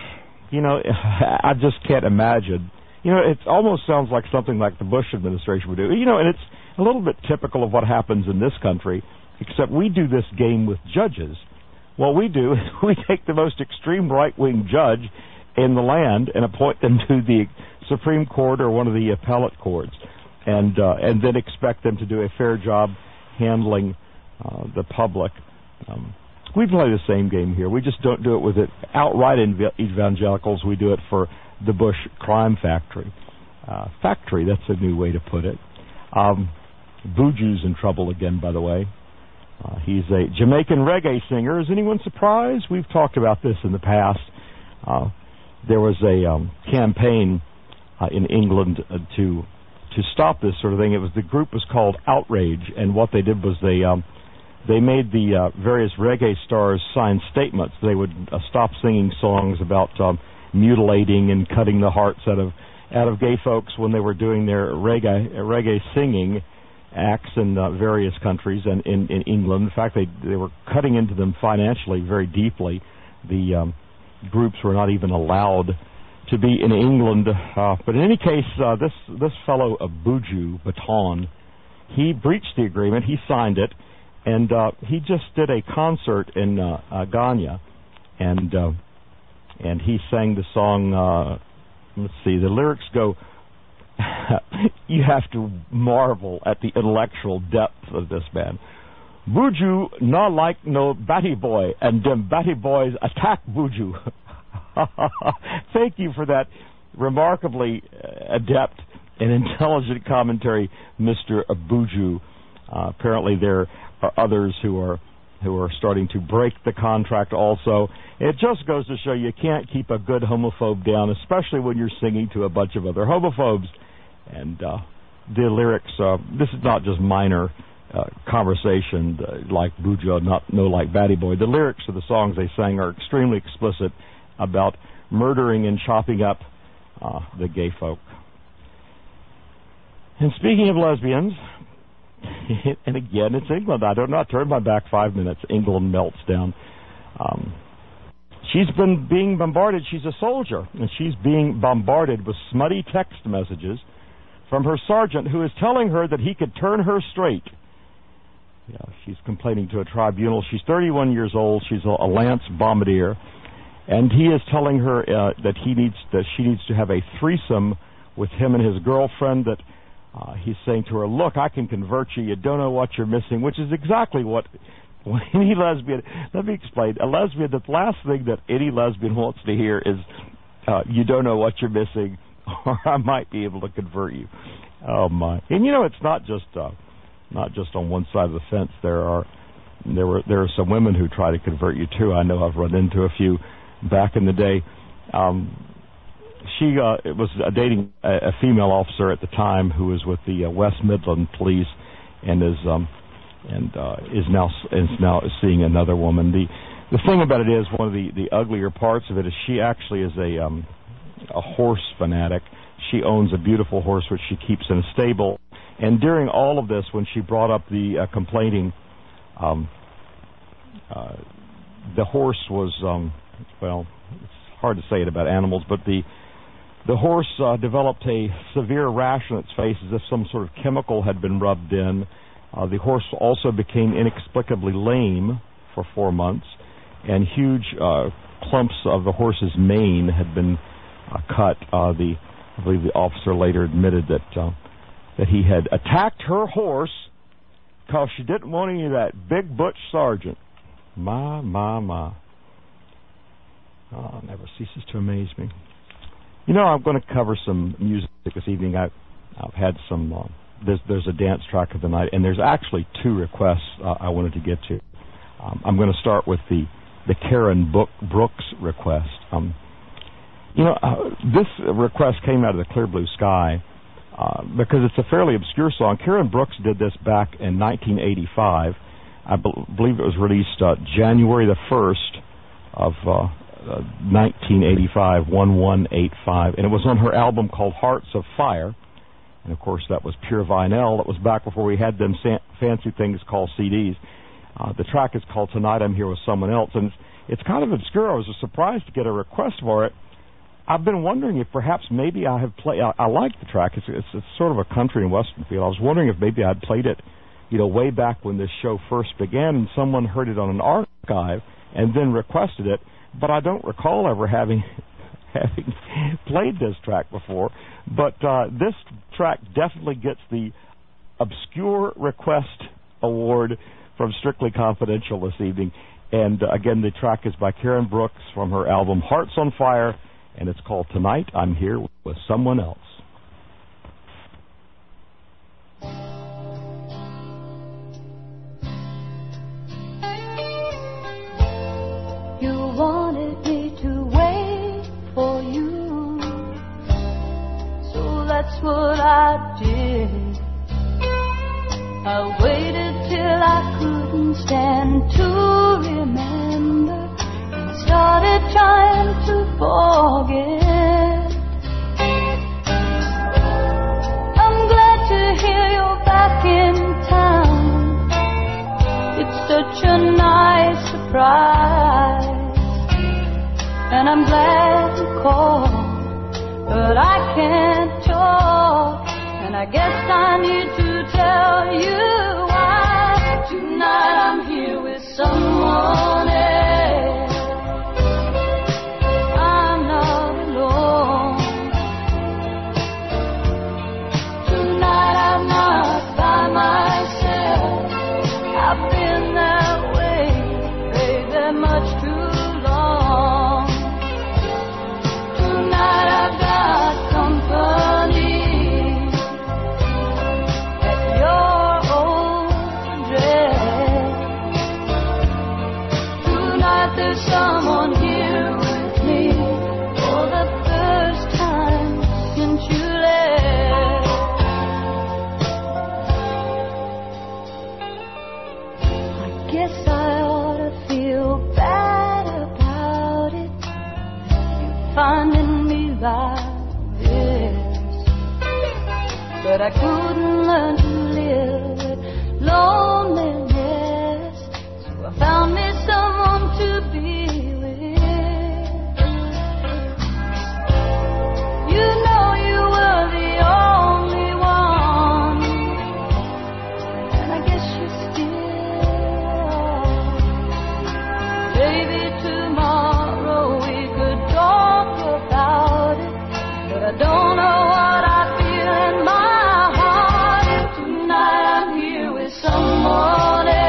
I just can't imagine. It almost sounds like something like the Bush administration would do. And it's a little bit typical of what happens in this country, except we do this game with judges. What we do is we take the most extreme right-wing judge in the land and appoint them to the Supreme Court or one of the appellate courts, and then expect them to do a fair job handling the public. We play the same game here. We just don't do it with it outright evangelicals. We do it for the Bush crime factory. Factory, that's a new way to put it. Buju's in trouble again, by the way. He's a Jamaican reggae singer. Is anyone surprised? We've talked about this in the past. There was a campaign in England to stop this sort of thing. The group was called Outrage, and what they did was they made the various reggae stars sign statements. They would stop singing songs about mutilating and cutting the hearts out of gay folks when they were doing their reggae singing acts in various countries and in England. In fact, they were cutting into them financially very deeply. The groups were not even allowed to be in England. But in any case, this fellow Buju Baton, he breached the agreement. He signed it, and he just did a concert in Ghana, and he sang the song. Let's see, the lyrics go. You have to marvel at the intellectual depth of this man. Buju not like no batty boy, and them batty boys attack Buju. Thank you for that remarkably adept and intelligent commentary, Mr. Buju. Apparently there are others who are starting to break the contract also. It just goes to show you can't keep a good homophobe down, especially when you're singing to a bunch of other homophobes. And the lyrics, this is not just minor conversation like Buju, no like Batty Boy. The lyrics of the songs they sang are extremely explicit about murdering and chopping up the gay folk. And speaking of lesbians, and again, it's England. I do not turn my back 5 minutes. England melts down. She's been being bombarded. She's a soldier, and she's being bombarded with smutty text messages from her sergeant, who is telling her that he could turn her straight. Yeah, she's complaining to a tribunal. She's 31 years old. She's a Lance Bombardier, and he is telling her that she needs to have a threesome with him and his girlfriend. That he's saying to her, "Look, I can convert you. You don't know what you're missing," which is exactly what any lesbian. Let me explain. A lesbian. The last thing that any lesbian wants to hear is, "You don't know what you're missing, or I might be able to convert you." Oh my! And it's not just on one side of the fence. There are some women who try to convert you too. I know I've run into a few back in the day. She was dating a female officer at the time who was with the West Midland Police, and is now seeing another woman. The thing about it is, one of the uglier parts of it is she actually is a horse fanatic. She owns a beautiful horse which she keeps in a stable. And during all of this, when she brought up the complaining, the horse was well, it's hard to say it about animals, but the horse developed a severe rash on its face as if some sort of chemical had been rubbed in. The horse also became inexplicably lame for 4 months, and huge clumps of the horse's mane had been cut. I believe the officer later admitted that he had attacked her horse because she didn't want any of that big butch sergeant. My. Oh, it never ceases to amaze me. I'm going to cover some music this evening. I've had some. There's a dance track of the night, and there's actually 2 requests I wanted to get to. I'm going to start with the Karen Brooks request. This request came out of the clear blue sky because it's a fairly obscure song. Karen Brooks did this back in 1985. I believe it was released January the 1st of 1985, 1185, and it was on her album called Hearts of Fire. And of course, that was pure vinyl. That was back before we had them fancy things called CDs. The track is called Tonight I'm Here with Someone Else, and it's kind of obscure. I was surprised to get a request for it. I've been wondering if perhaps maybe I have played. I like the track. It's sort of a country and western feel. I was wondering if maybe I'd played it, way back when this show first began, and someone heard it on an archive and then requested it. But I don't recall ever having played this track before. But this track definitely gets the Obscure Request Award from Strictly Confidential this evening. And again, the track is by Karen Brooks from her album Hearts on Fire, and it's called Tonight I'm Here with Someone Else. You wanted me to wait for you, so that's what I did. I waited till I couldn't stand to remember and started trying to forget. I'm glad to hear you're back in town. It's such a nice surprise, and I'm glad you called, but I can't talk, and I guess I need to tell you why. Tonight I'm here with someone else. I'm not alone. Tonight I'm not by myself. I've been that way, baby, much too long. Tonight I've got company. There's someone here with me for the first time since you left. I guess I ought to feel bad about it, you finding me like this, but I couldn't learn to live with loneliness, so I found me someone to be with. You know you were the only one, and I guess you still are. Maybe tomorrow we could talk about it, but I don't know what I feel in my heart. Tonight I'm here with someone else.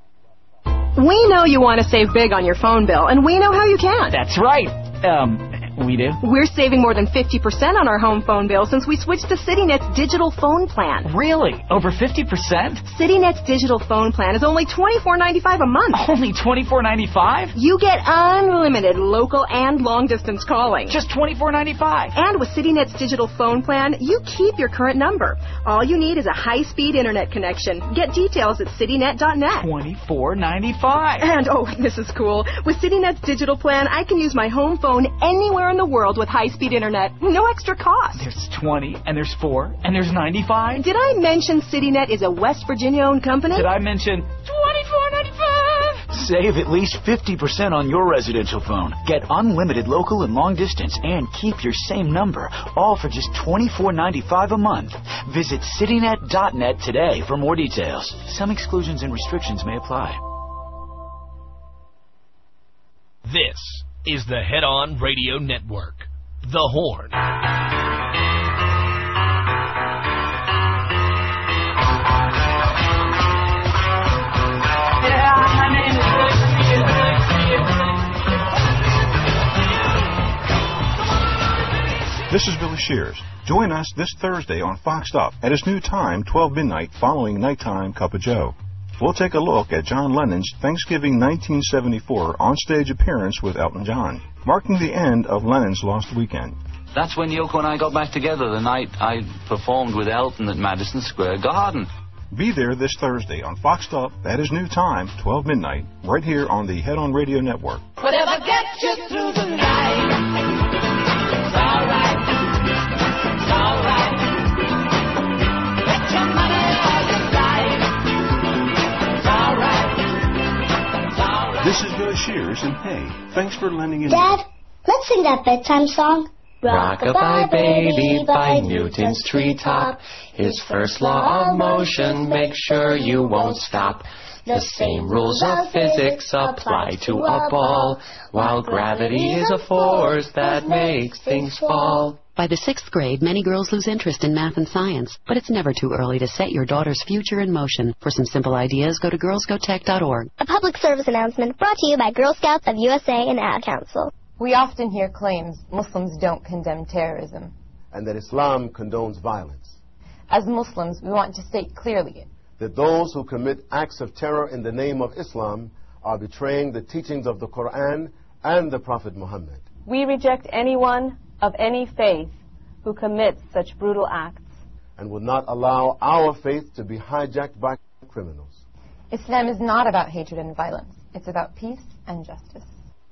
We know you want to save big on your phone bill, and we know how you can. That's right. We do? We're saving more than 50% on our home phone bill since we switched to CityNet's digital phone plan. Really? Over 50%? CityNet's digital phone plan is only $24.95 a month. Only $24.95? You get unlimited local and long-distance calling. Just $24.95. And with CityNet's digital phone plan, you keep your current number. All you need is a high-speed internet connection. Get details at citynet.net. $24.95. And, oh, this is cool. With CityNet's digital plan, I can use my home phone anywhere in the world with high-speed internet. No extra cost. There's 20, and there's 4, and there's 95. Did I mention CityNet is a West Virginia-owned company? Did I mention $24.95? Save at least 50% on your residential phone. Get unlimited local and long distance and keep your same number, all for just $24.95 a month. Visit citynet.net today for more details. Some exclusions and restrictions may apply. This is the Head On Radio Network, The Horn. This is Billy Shears. Join us this Thursday on Fox Up at its new time, 12 midnight, following Nighttime Cup of Joe. We'll take a look at John Lennon's Thanksgiving 1974 onstage appearance with Elton John, marking the end of Lennon's Lost Weekend. That's when Yoko and I got back together, the night I performed with Elton at Madison Square Garden. Be there this Thursday on Fox Up at his new time, 12 midnight, right here on the Head On Radio Network. Whatever gets you through the night, it's all right, it's all right. Get your money or your life, it's all right, it's all right. This is Billy Shears, and hey, thanks for lending in. Dad, let's sing that bedtime song. Rock-a-bye baby by Newton's treetop. His first law of motion, make sure you won't stop. The same rules of physics apply to a ball, while gravity is a force that makes things fall. By the 6th grade, many girls lose interest in math and science, but it's never too early to set your daughter's future in motion. For some simple ideas, go to girlsgotech.org. A public service announcement brought to you by Girl Scouts of USA and Ad Council. We often hear claims Muslims don't condemn terrorism, and that Islam condones violence. As Muslims, we want to state clearly that those who commit acts of terror in the name of Islam are betraying the teachings of the Quran and the Prophet Muhammad. We reject anyone of any faith who commits such brutal acts, and will not allow our faith to be hijacked by criminals. Islam is not about hatred and violence. It's about peace and justice.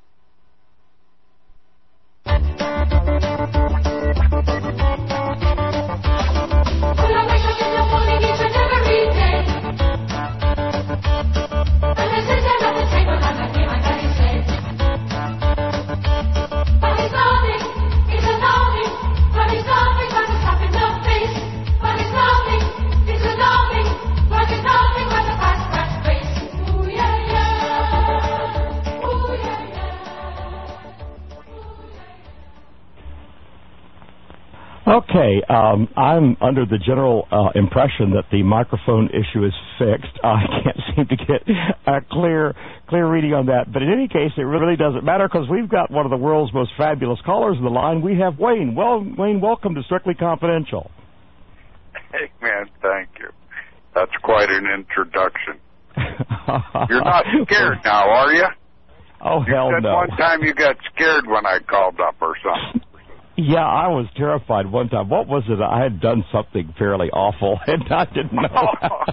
Okay, I'm under the general impression that the microphone issue is fixed. I can't seem to get a clear reading on that. But in any case, it really doesn't matter because we've got one of the world's most fabulous callers on the line. We have Wayne. Well, Wayne, welcome to Strictly Confidential. Hey, man, thank you. That's quite an introduction. You're not scared now, are you? Oh, hell no. You said one time you got scared when I called up or something. Yeah, I was terrified one time. What was it? I had done something fairly awful, and I didn't know.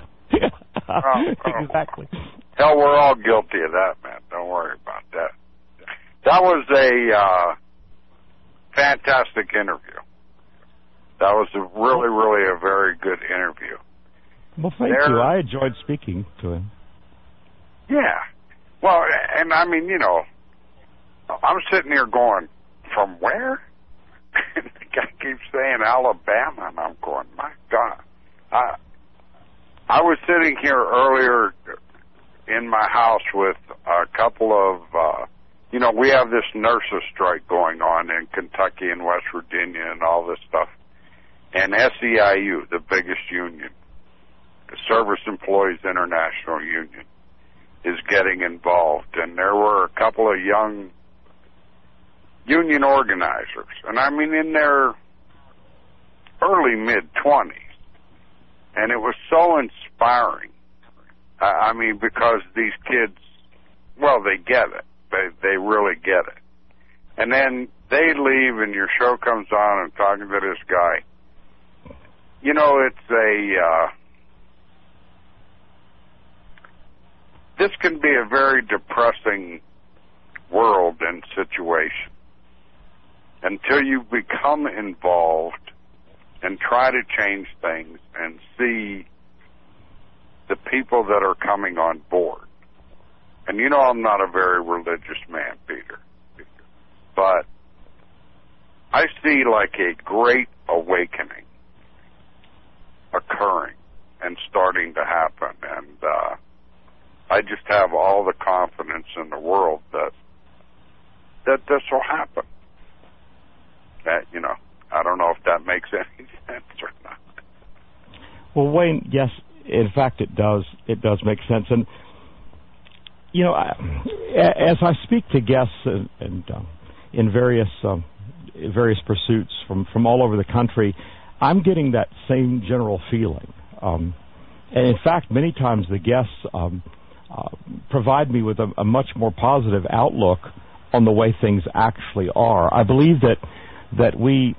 Exactly. Hell, we're all guilty of that, man. Don't worry about that. That was a fantastic interview. That was really a very good interview. Well, thank you. I enjoyed speaking to him. Yeah. Well, and I mean, you know, I'm sitting here going, from where? The guy keeps saying Alabama, and I'm going, my God. I was sitting here earlier in my house with a couple of, you know, we have this nurses strike going on in Kentucky and West Virginia and all this stuff. And SEIU, the biggest union, the Service Employees International Union, is getting involved. And there were a couple of young union organizers, and I mean in their early mid-20s, and it was so inspiring. I mean, because these kids, well, they get it. They really get it. And then they leave, and your show comes on, and talking to this guy. You know, it's this can be a very depressing world and situation until you become involved and try to change things and see the people that are coming on board. And you know I'm not a very religious man, Peter, but I see like a great awakening occurring and starting to happen, and I just have all the confidence in the world that this will happen. That, you know, I don't know if that makes any sense or not. Well, Wayne, yes, in fact it does. It does make sense. And, you know, as I speak to guests and in various pursuits from all over the country, I'm getting that same general feeling. And in fact, many times the guests provide me with a much more positive outlook on the way things actually are. I believe that we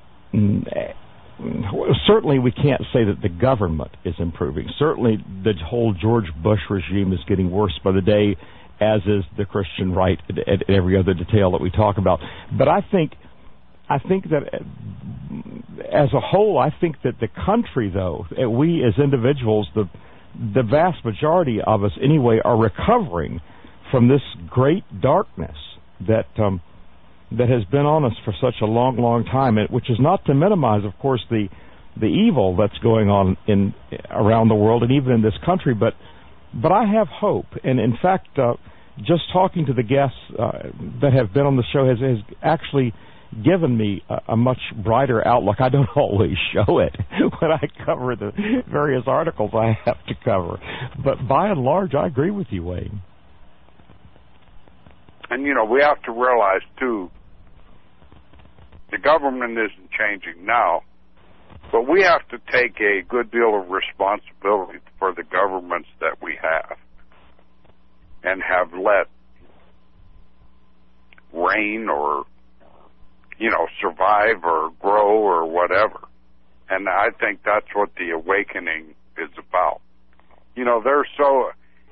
certainly we can't say that the government is improving. Certainly the whole George Bush regime is getting worse by the day, as is the Christian right and every other detail that we talk about. But I think that as a whole, I think that the country, though, we as individuals, the vast majority of us anyway, are recovering from this great darkness that has been on us for such a long, long time, which is not to minimize, of course, the evil that's going on around the world and even in this country, but I have hope. And in fact, just talking to the guests that have been on the show has actually given me a much brighter outlook. I don't always show it when I cover the various articles I have to cover, but by and large, I agree with you, Wayne. And, you know, we have to realize, too, the government isn't changing now, but we have to take a good deal of responsibility for the governments that we have and have let reign or, you know, survive or grow or whatever. And I think that's what the awakening is about. You know, they're so...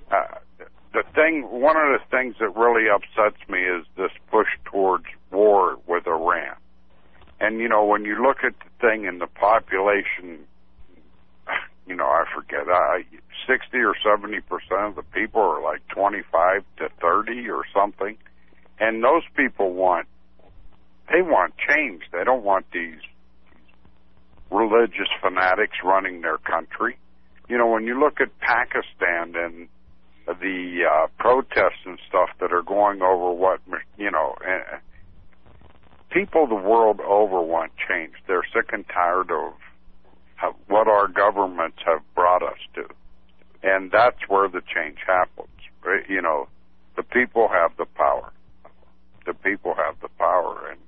one of the things that really upsets me is this push towards war with Iran. And, you know, when you look at the thing in the population, you know, I forget, 60 or 70% of the people are like 25 to 30 or something. And those people want change. They don't want these religious fanatics running their country. You know, when you look at Pakistan and the protests and stuff that are going over what, you know, people the world over want change. They're sick and tired of what our governments have brought us to. And that's where the change happens. Right? You know, the people have the power. The people have the power. And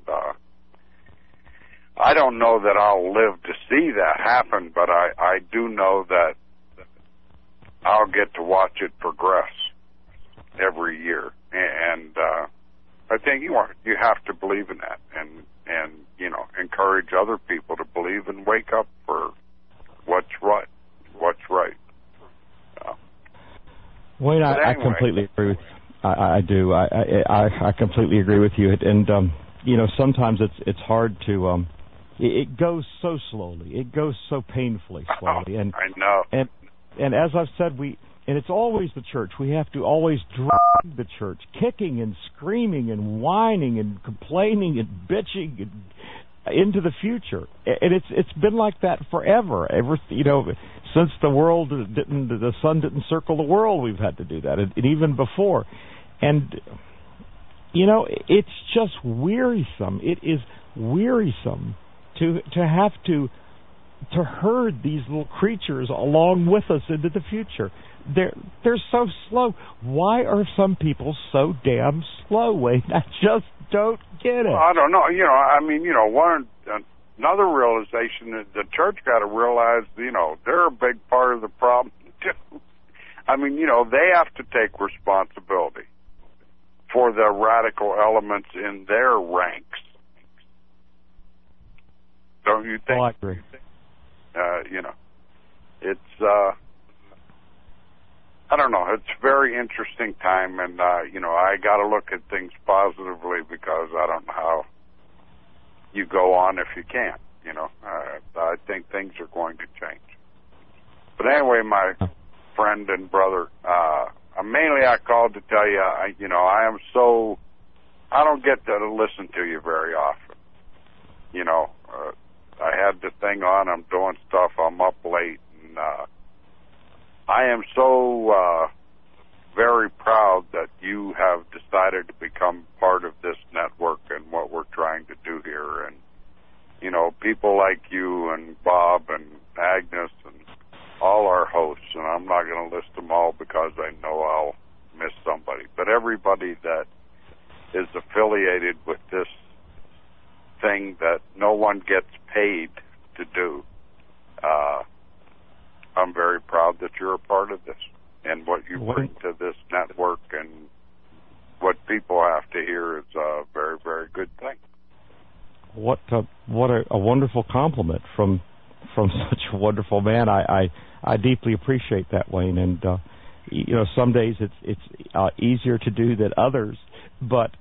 I don't know that I'll live to see that happen, but I do know that I'll get to watch it progress every year, and I think you have to believe in that, and you know, encourage other people to believe and wake up for what's right. Wayne, I completely agree with you. I do. I completely agree with you, and you know, sometimes it's hard to. It goes so slowly. It goes so painfully slowly, and I know. And as I've said, and it's always the church. We have to always drag the church, kicking and screaming and whining and complaining and bitching into the future. And it's been like that forever. You know, since the sun didn't circle the world, we've had to do that, and even before. And you know, it's just wearisome. It is wearisome to have to herd these little creatures along with us into the future. They're so slow. Why are some people so damn slow, Wayne? I just don't get it. Well, I don't know. I mean, another realization that the church got to realize, they're a big part of the problem too. I mean, they have to take responsibility for the radical elements in their ranks. Don't you think? Oh, I agree. It's, I don't know, it's a very interesting time, and, I got to look at things positively because I don't know how you go on if you can't, I think things are going to change. But anyway, my friend and brother, mainly I called to tell you, I don't get to listen to you very often. I had the thing on, I'm doing stuff, I'm up late, and I am so very proud that you have decided to become part of this network and what we're trying to do here. And, people like you and Bob and Agnes and all our hosts, and I'm not going to list them all because I know I'll miss somebody, but everybody that is affiliated with this thing that no one gets paid to do, I'm very proud that you're a part of this and what you bring to this network, and what people have to hear is a very, very good thing. What a wonderful compliment from such a wonderful man. I deeply appreciate that, Wayne. And some days it's easier to do than others, but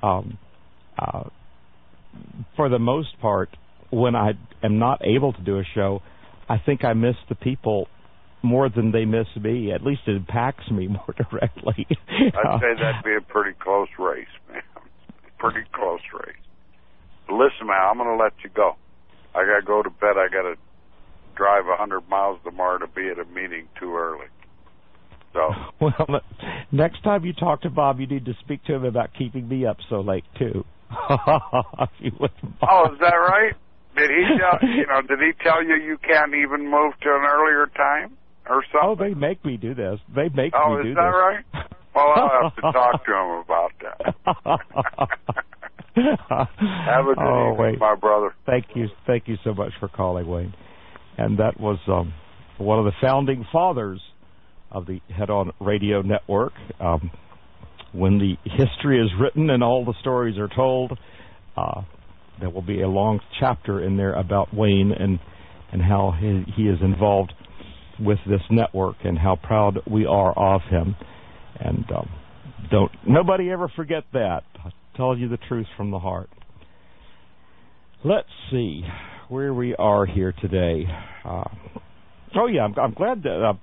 for the most part, when I am not able to do a show, I think I miss the people more than they miss me. At least it impacts me more directly. I'd say that'd be a pretty close race, man. Pretty close race. Listen, man, I'm going to let you go. I got to go to bed. I got to drive 100 miles tomorrow to be at a meeting too early. So. Well, next time you talk to Bob, you need to speak to him about keeping me up so late too. Oh, is that right? Did he tell you can't even move to an earlier time or something? Oh, they make me do this. They make me do this. Oh, is that right? Well, I'll have to talk to him about that. Have a good evening, my brother. Thank you so much for calling, Wayne. And that was one of the founding fathers of the Head On Radio Network. When the history is written and all the stories are told, there will be a long chapter in there about Wayne and how he is involved with this network and how proud we are of him. And nobody ever forget that. I tell you the truth from the heart. Let's see where we are here today. I'm glad that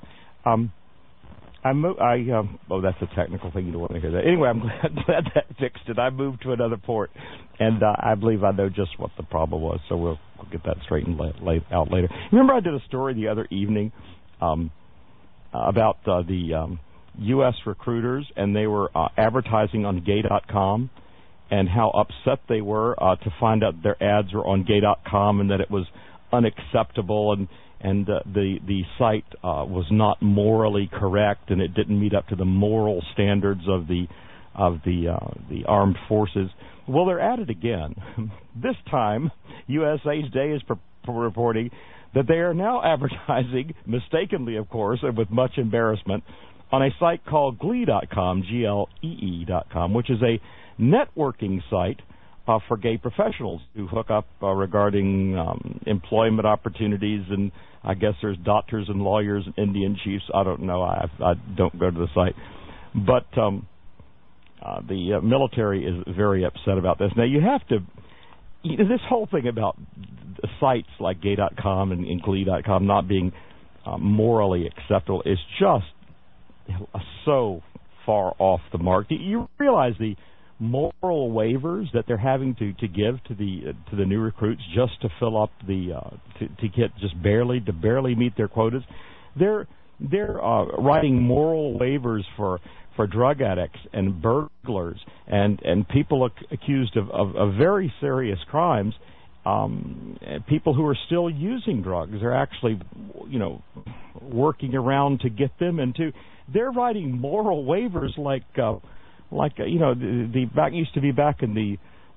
that's a technical thing. You don't want to hear that. Anyway, I'm glad that fixed it. I moved to another port, and I believe I know just what the problem was, so we'll get that straightened out later. Remember I did a story the other evening about the U.S. recruiters, and they were advertising on gay.com, and how upset they were to find out their ads were on gay.com and that it was unacceptable, and the site was not morally correct, and it didn't meet up to the moral standards of the armed forces. Well, they're at it again. This time, USA Today is reporting that they are now advertising, mistakenly, of course, and with much embarrassment, on a site called Glee.com, Glee.com, which is a networking site for gay professionals who hook up regarding employment opportunities, and I guess there's doctors and lawyers and Indian chiefs. I don't know. I don't go to the site. But the military is very upset about this. Now, you have to... this whole thing about sites like gay.com and Glee.com not being morally acceptable is just so far off the mark. You realize the moral waivers that they're having to give to the new recruits just to fill up to get just barely meet their quotas. They're writing moral waivers for drug addicts and burglars and people accused of very serious crimes. People who are still using drugs are actually, working around to get them into. They're writing moral waivers like the back used to be back in the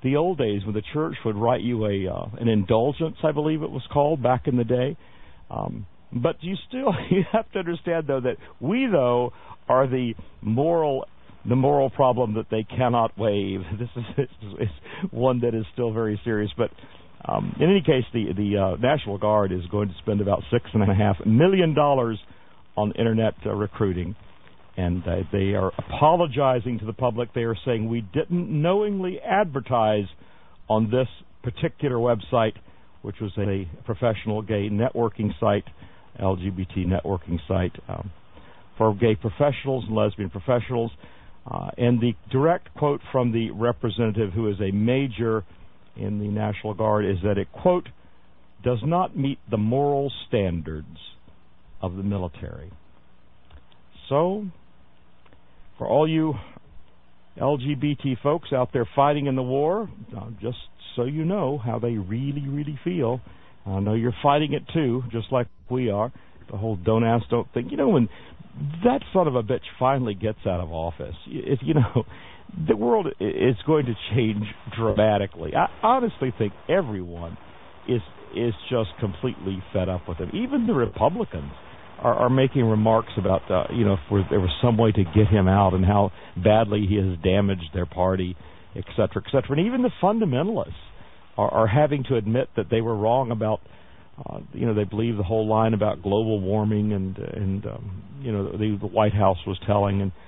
the old days when the church would write you an indulgence, I believe it was called back in the day. But you have to understand, though, that we, though, are the moral problem that they cannot waive. This is one that is still very serious. But in any case, the National Guard is going to spend about $6.5 million on Internet recruiting. And they are apologizing to the public. They are saying we didn't knowingly advertise on this particular website, which was a professional gay networking site, LGBT networking site for gay professionals and lesbian professionals. And the direct quote from the representative, who is a major in the National Guard, is that it, quote, does not meet the moral standards of the military. So, for all you LGBT folks out there fighting in the war, just so you know how they really, really feel, I know you're fighting it too, just like we are. The whole don't ask, don't think. You know, when that son of a bitch finally gets out of office, the world is going to change dramatically. I honestly think everyone is just completely fed up with him. Even the Republicans are making remarks about, if there was some way to get him out and how badly he has damaged their party, et cetera, et cetera. And even the fundamentalists are having to admit that they were wrong about, they believe the whole line about global warming and the White House was telling. And,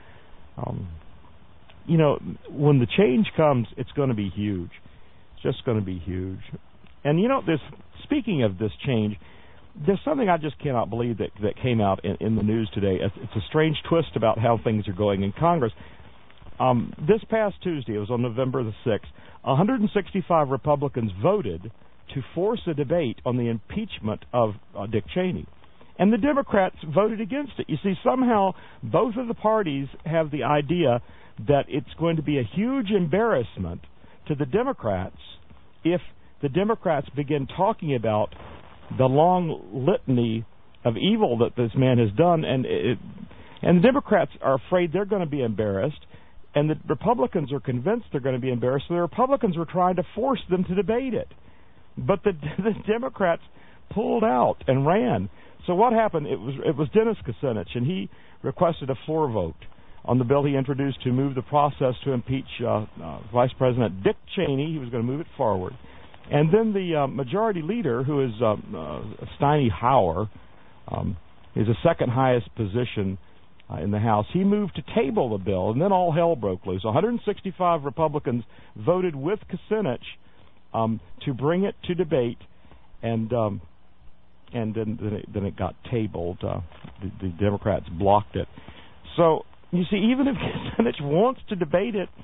when the change comes, it's going to be huge. It's just going to be huge. And, speaking of this change, there's something I just cannot believe that came out in the news today. It's a strange twist about how things are going in Congress. This past Tuesday, it was on November the 6th, 165 Republicans voted to force a debate on the impeachment of Dick Cheney. And the Democrats voted against it. You see, somehow both of the parties have the idea that it's going to be a huge embarrassment to the Democrats if the Democrats begin talking about the long litany of evil that this man has done, and the Democrats are afraid they're going to be embarrassed, and the Republicans are convinced they're going to be embarrassed, so the Republicans were trying to force them to debate it. But the Democrats pulled out and ran. So what happened, it was Dennis Kucinich, and he requested a floor vote on the bill he introduced to move the process to impeach Vice President Dick Cheney. He was going to move it forward. And then the majority leader, who is Steny Hoyer, is the second highest position in the House. He moved to table the bill, and then all hell broke loose. 165 Republicans voted with Kucinich to bring it to debate, and then it got tabled. The Democrats blocked it. So you see, even if Kucinich wants to debate it,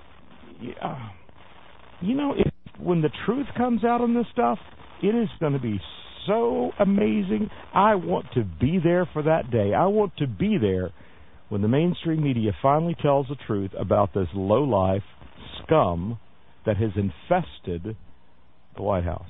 when the truth comes out on this stuff, it is going to be so amazing. I want to be there for that day. I want to be there when the mainstream media finally tells the truth about this lowlife scum that has infested the White House.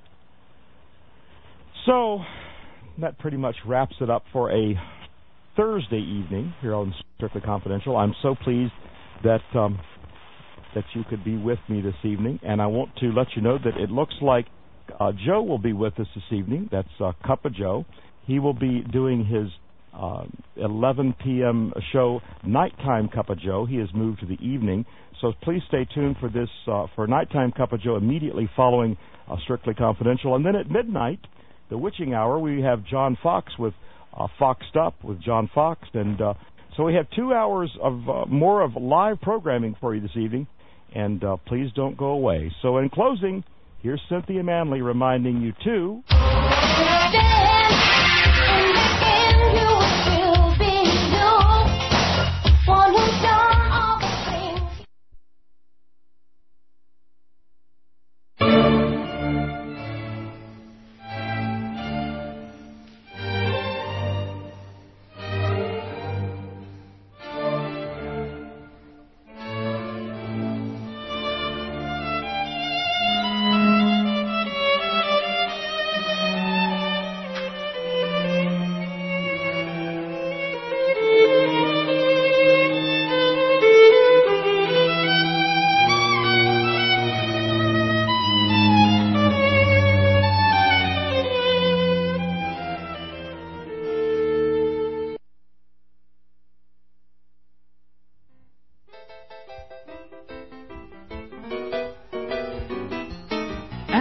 So that pretty much wraps it up for a Thursday evening here on Strictly Confidential. I'm so pleased that you could be with me this evening, and I want to let you know that it looks like Joe will be with us this evening. That's Cup of Joe. He will be doing his 11 p.m. show, Nighttime Cup of Joe. He has moved to the evening, so please stay tuned for this for Nighttime Cup of Joe immediately following Strictly Confidential. And then at midnight, the witching hour, we have John Fox with Foxed Up with John Fox, and so we have 2 hours of more of live programming for you this evening, and please don't go away. So in closing, here's Cynthia Manley reminding you to...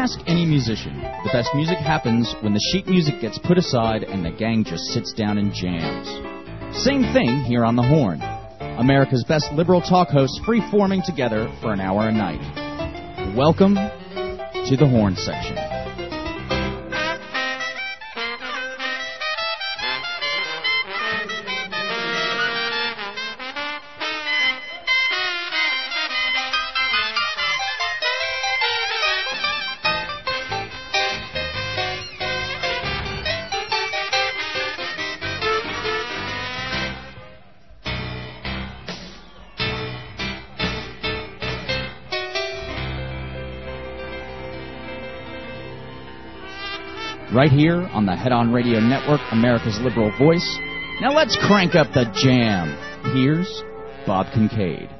Ask any musician. The best music happens when the sheet music gets put aside and the gang just sits down and jams. Same thing here on The Horn. America's best liberal talk hosts free-forming together for an hour a night. Welcome to The Horn Section. Right here on the Head On Radio Network, America's liberal voice. Now let's crank up the jam. Here's Bob Kincaid.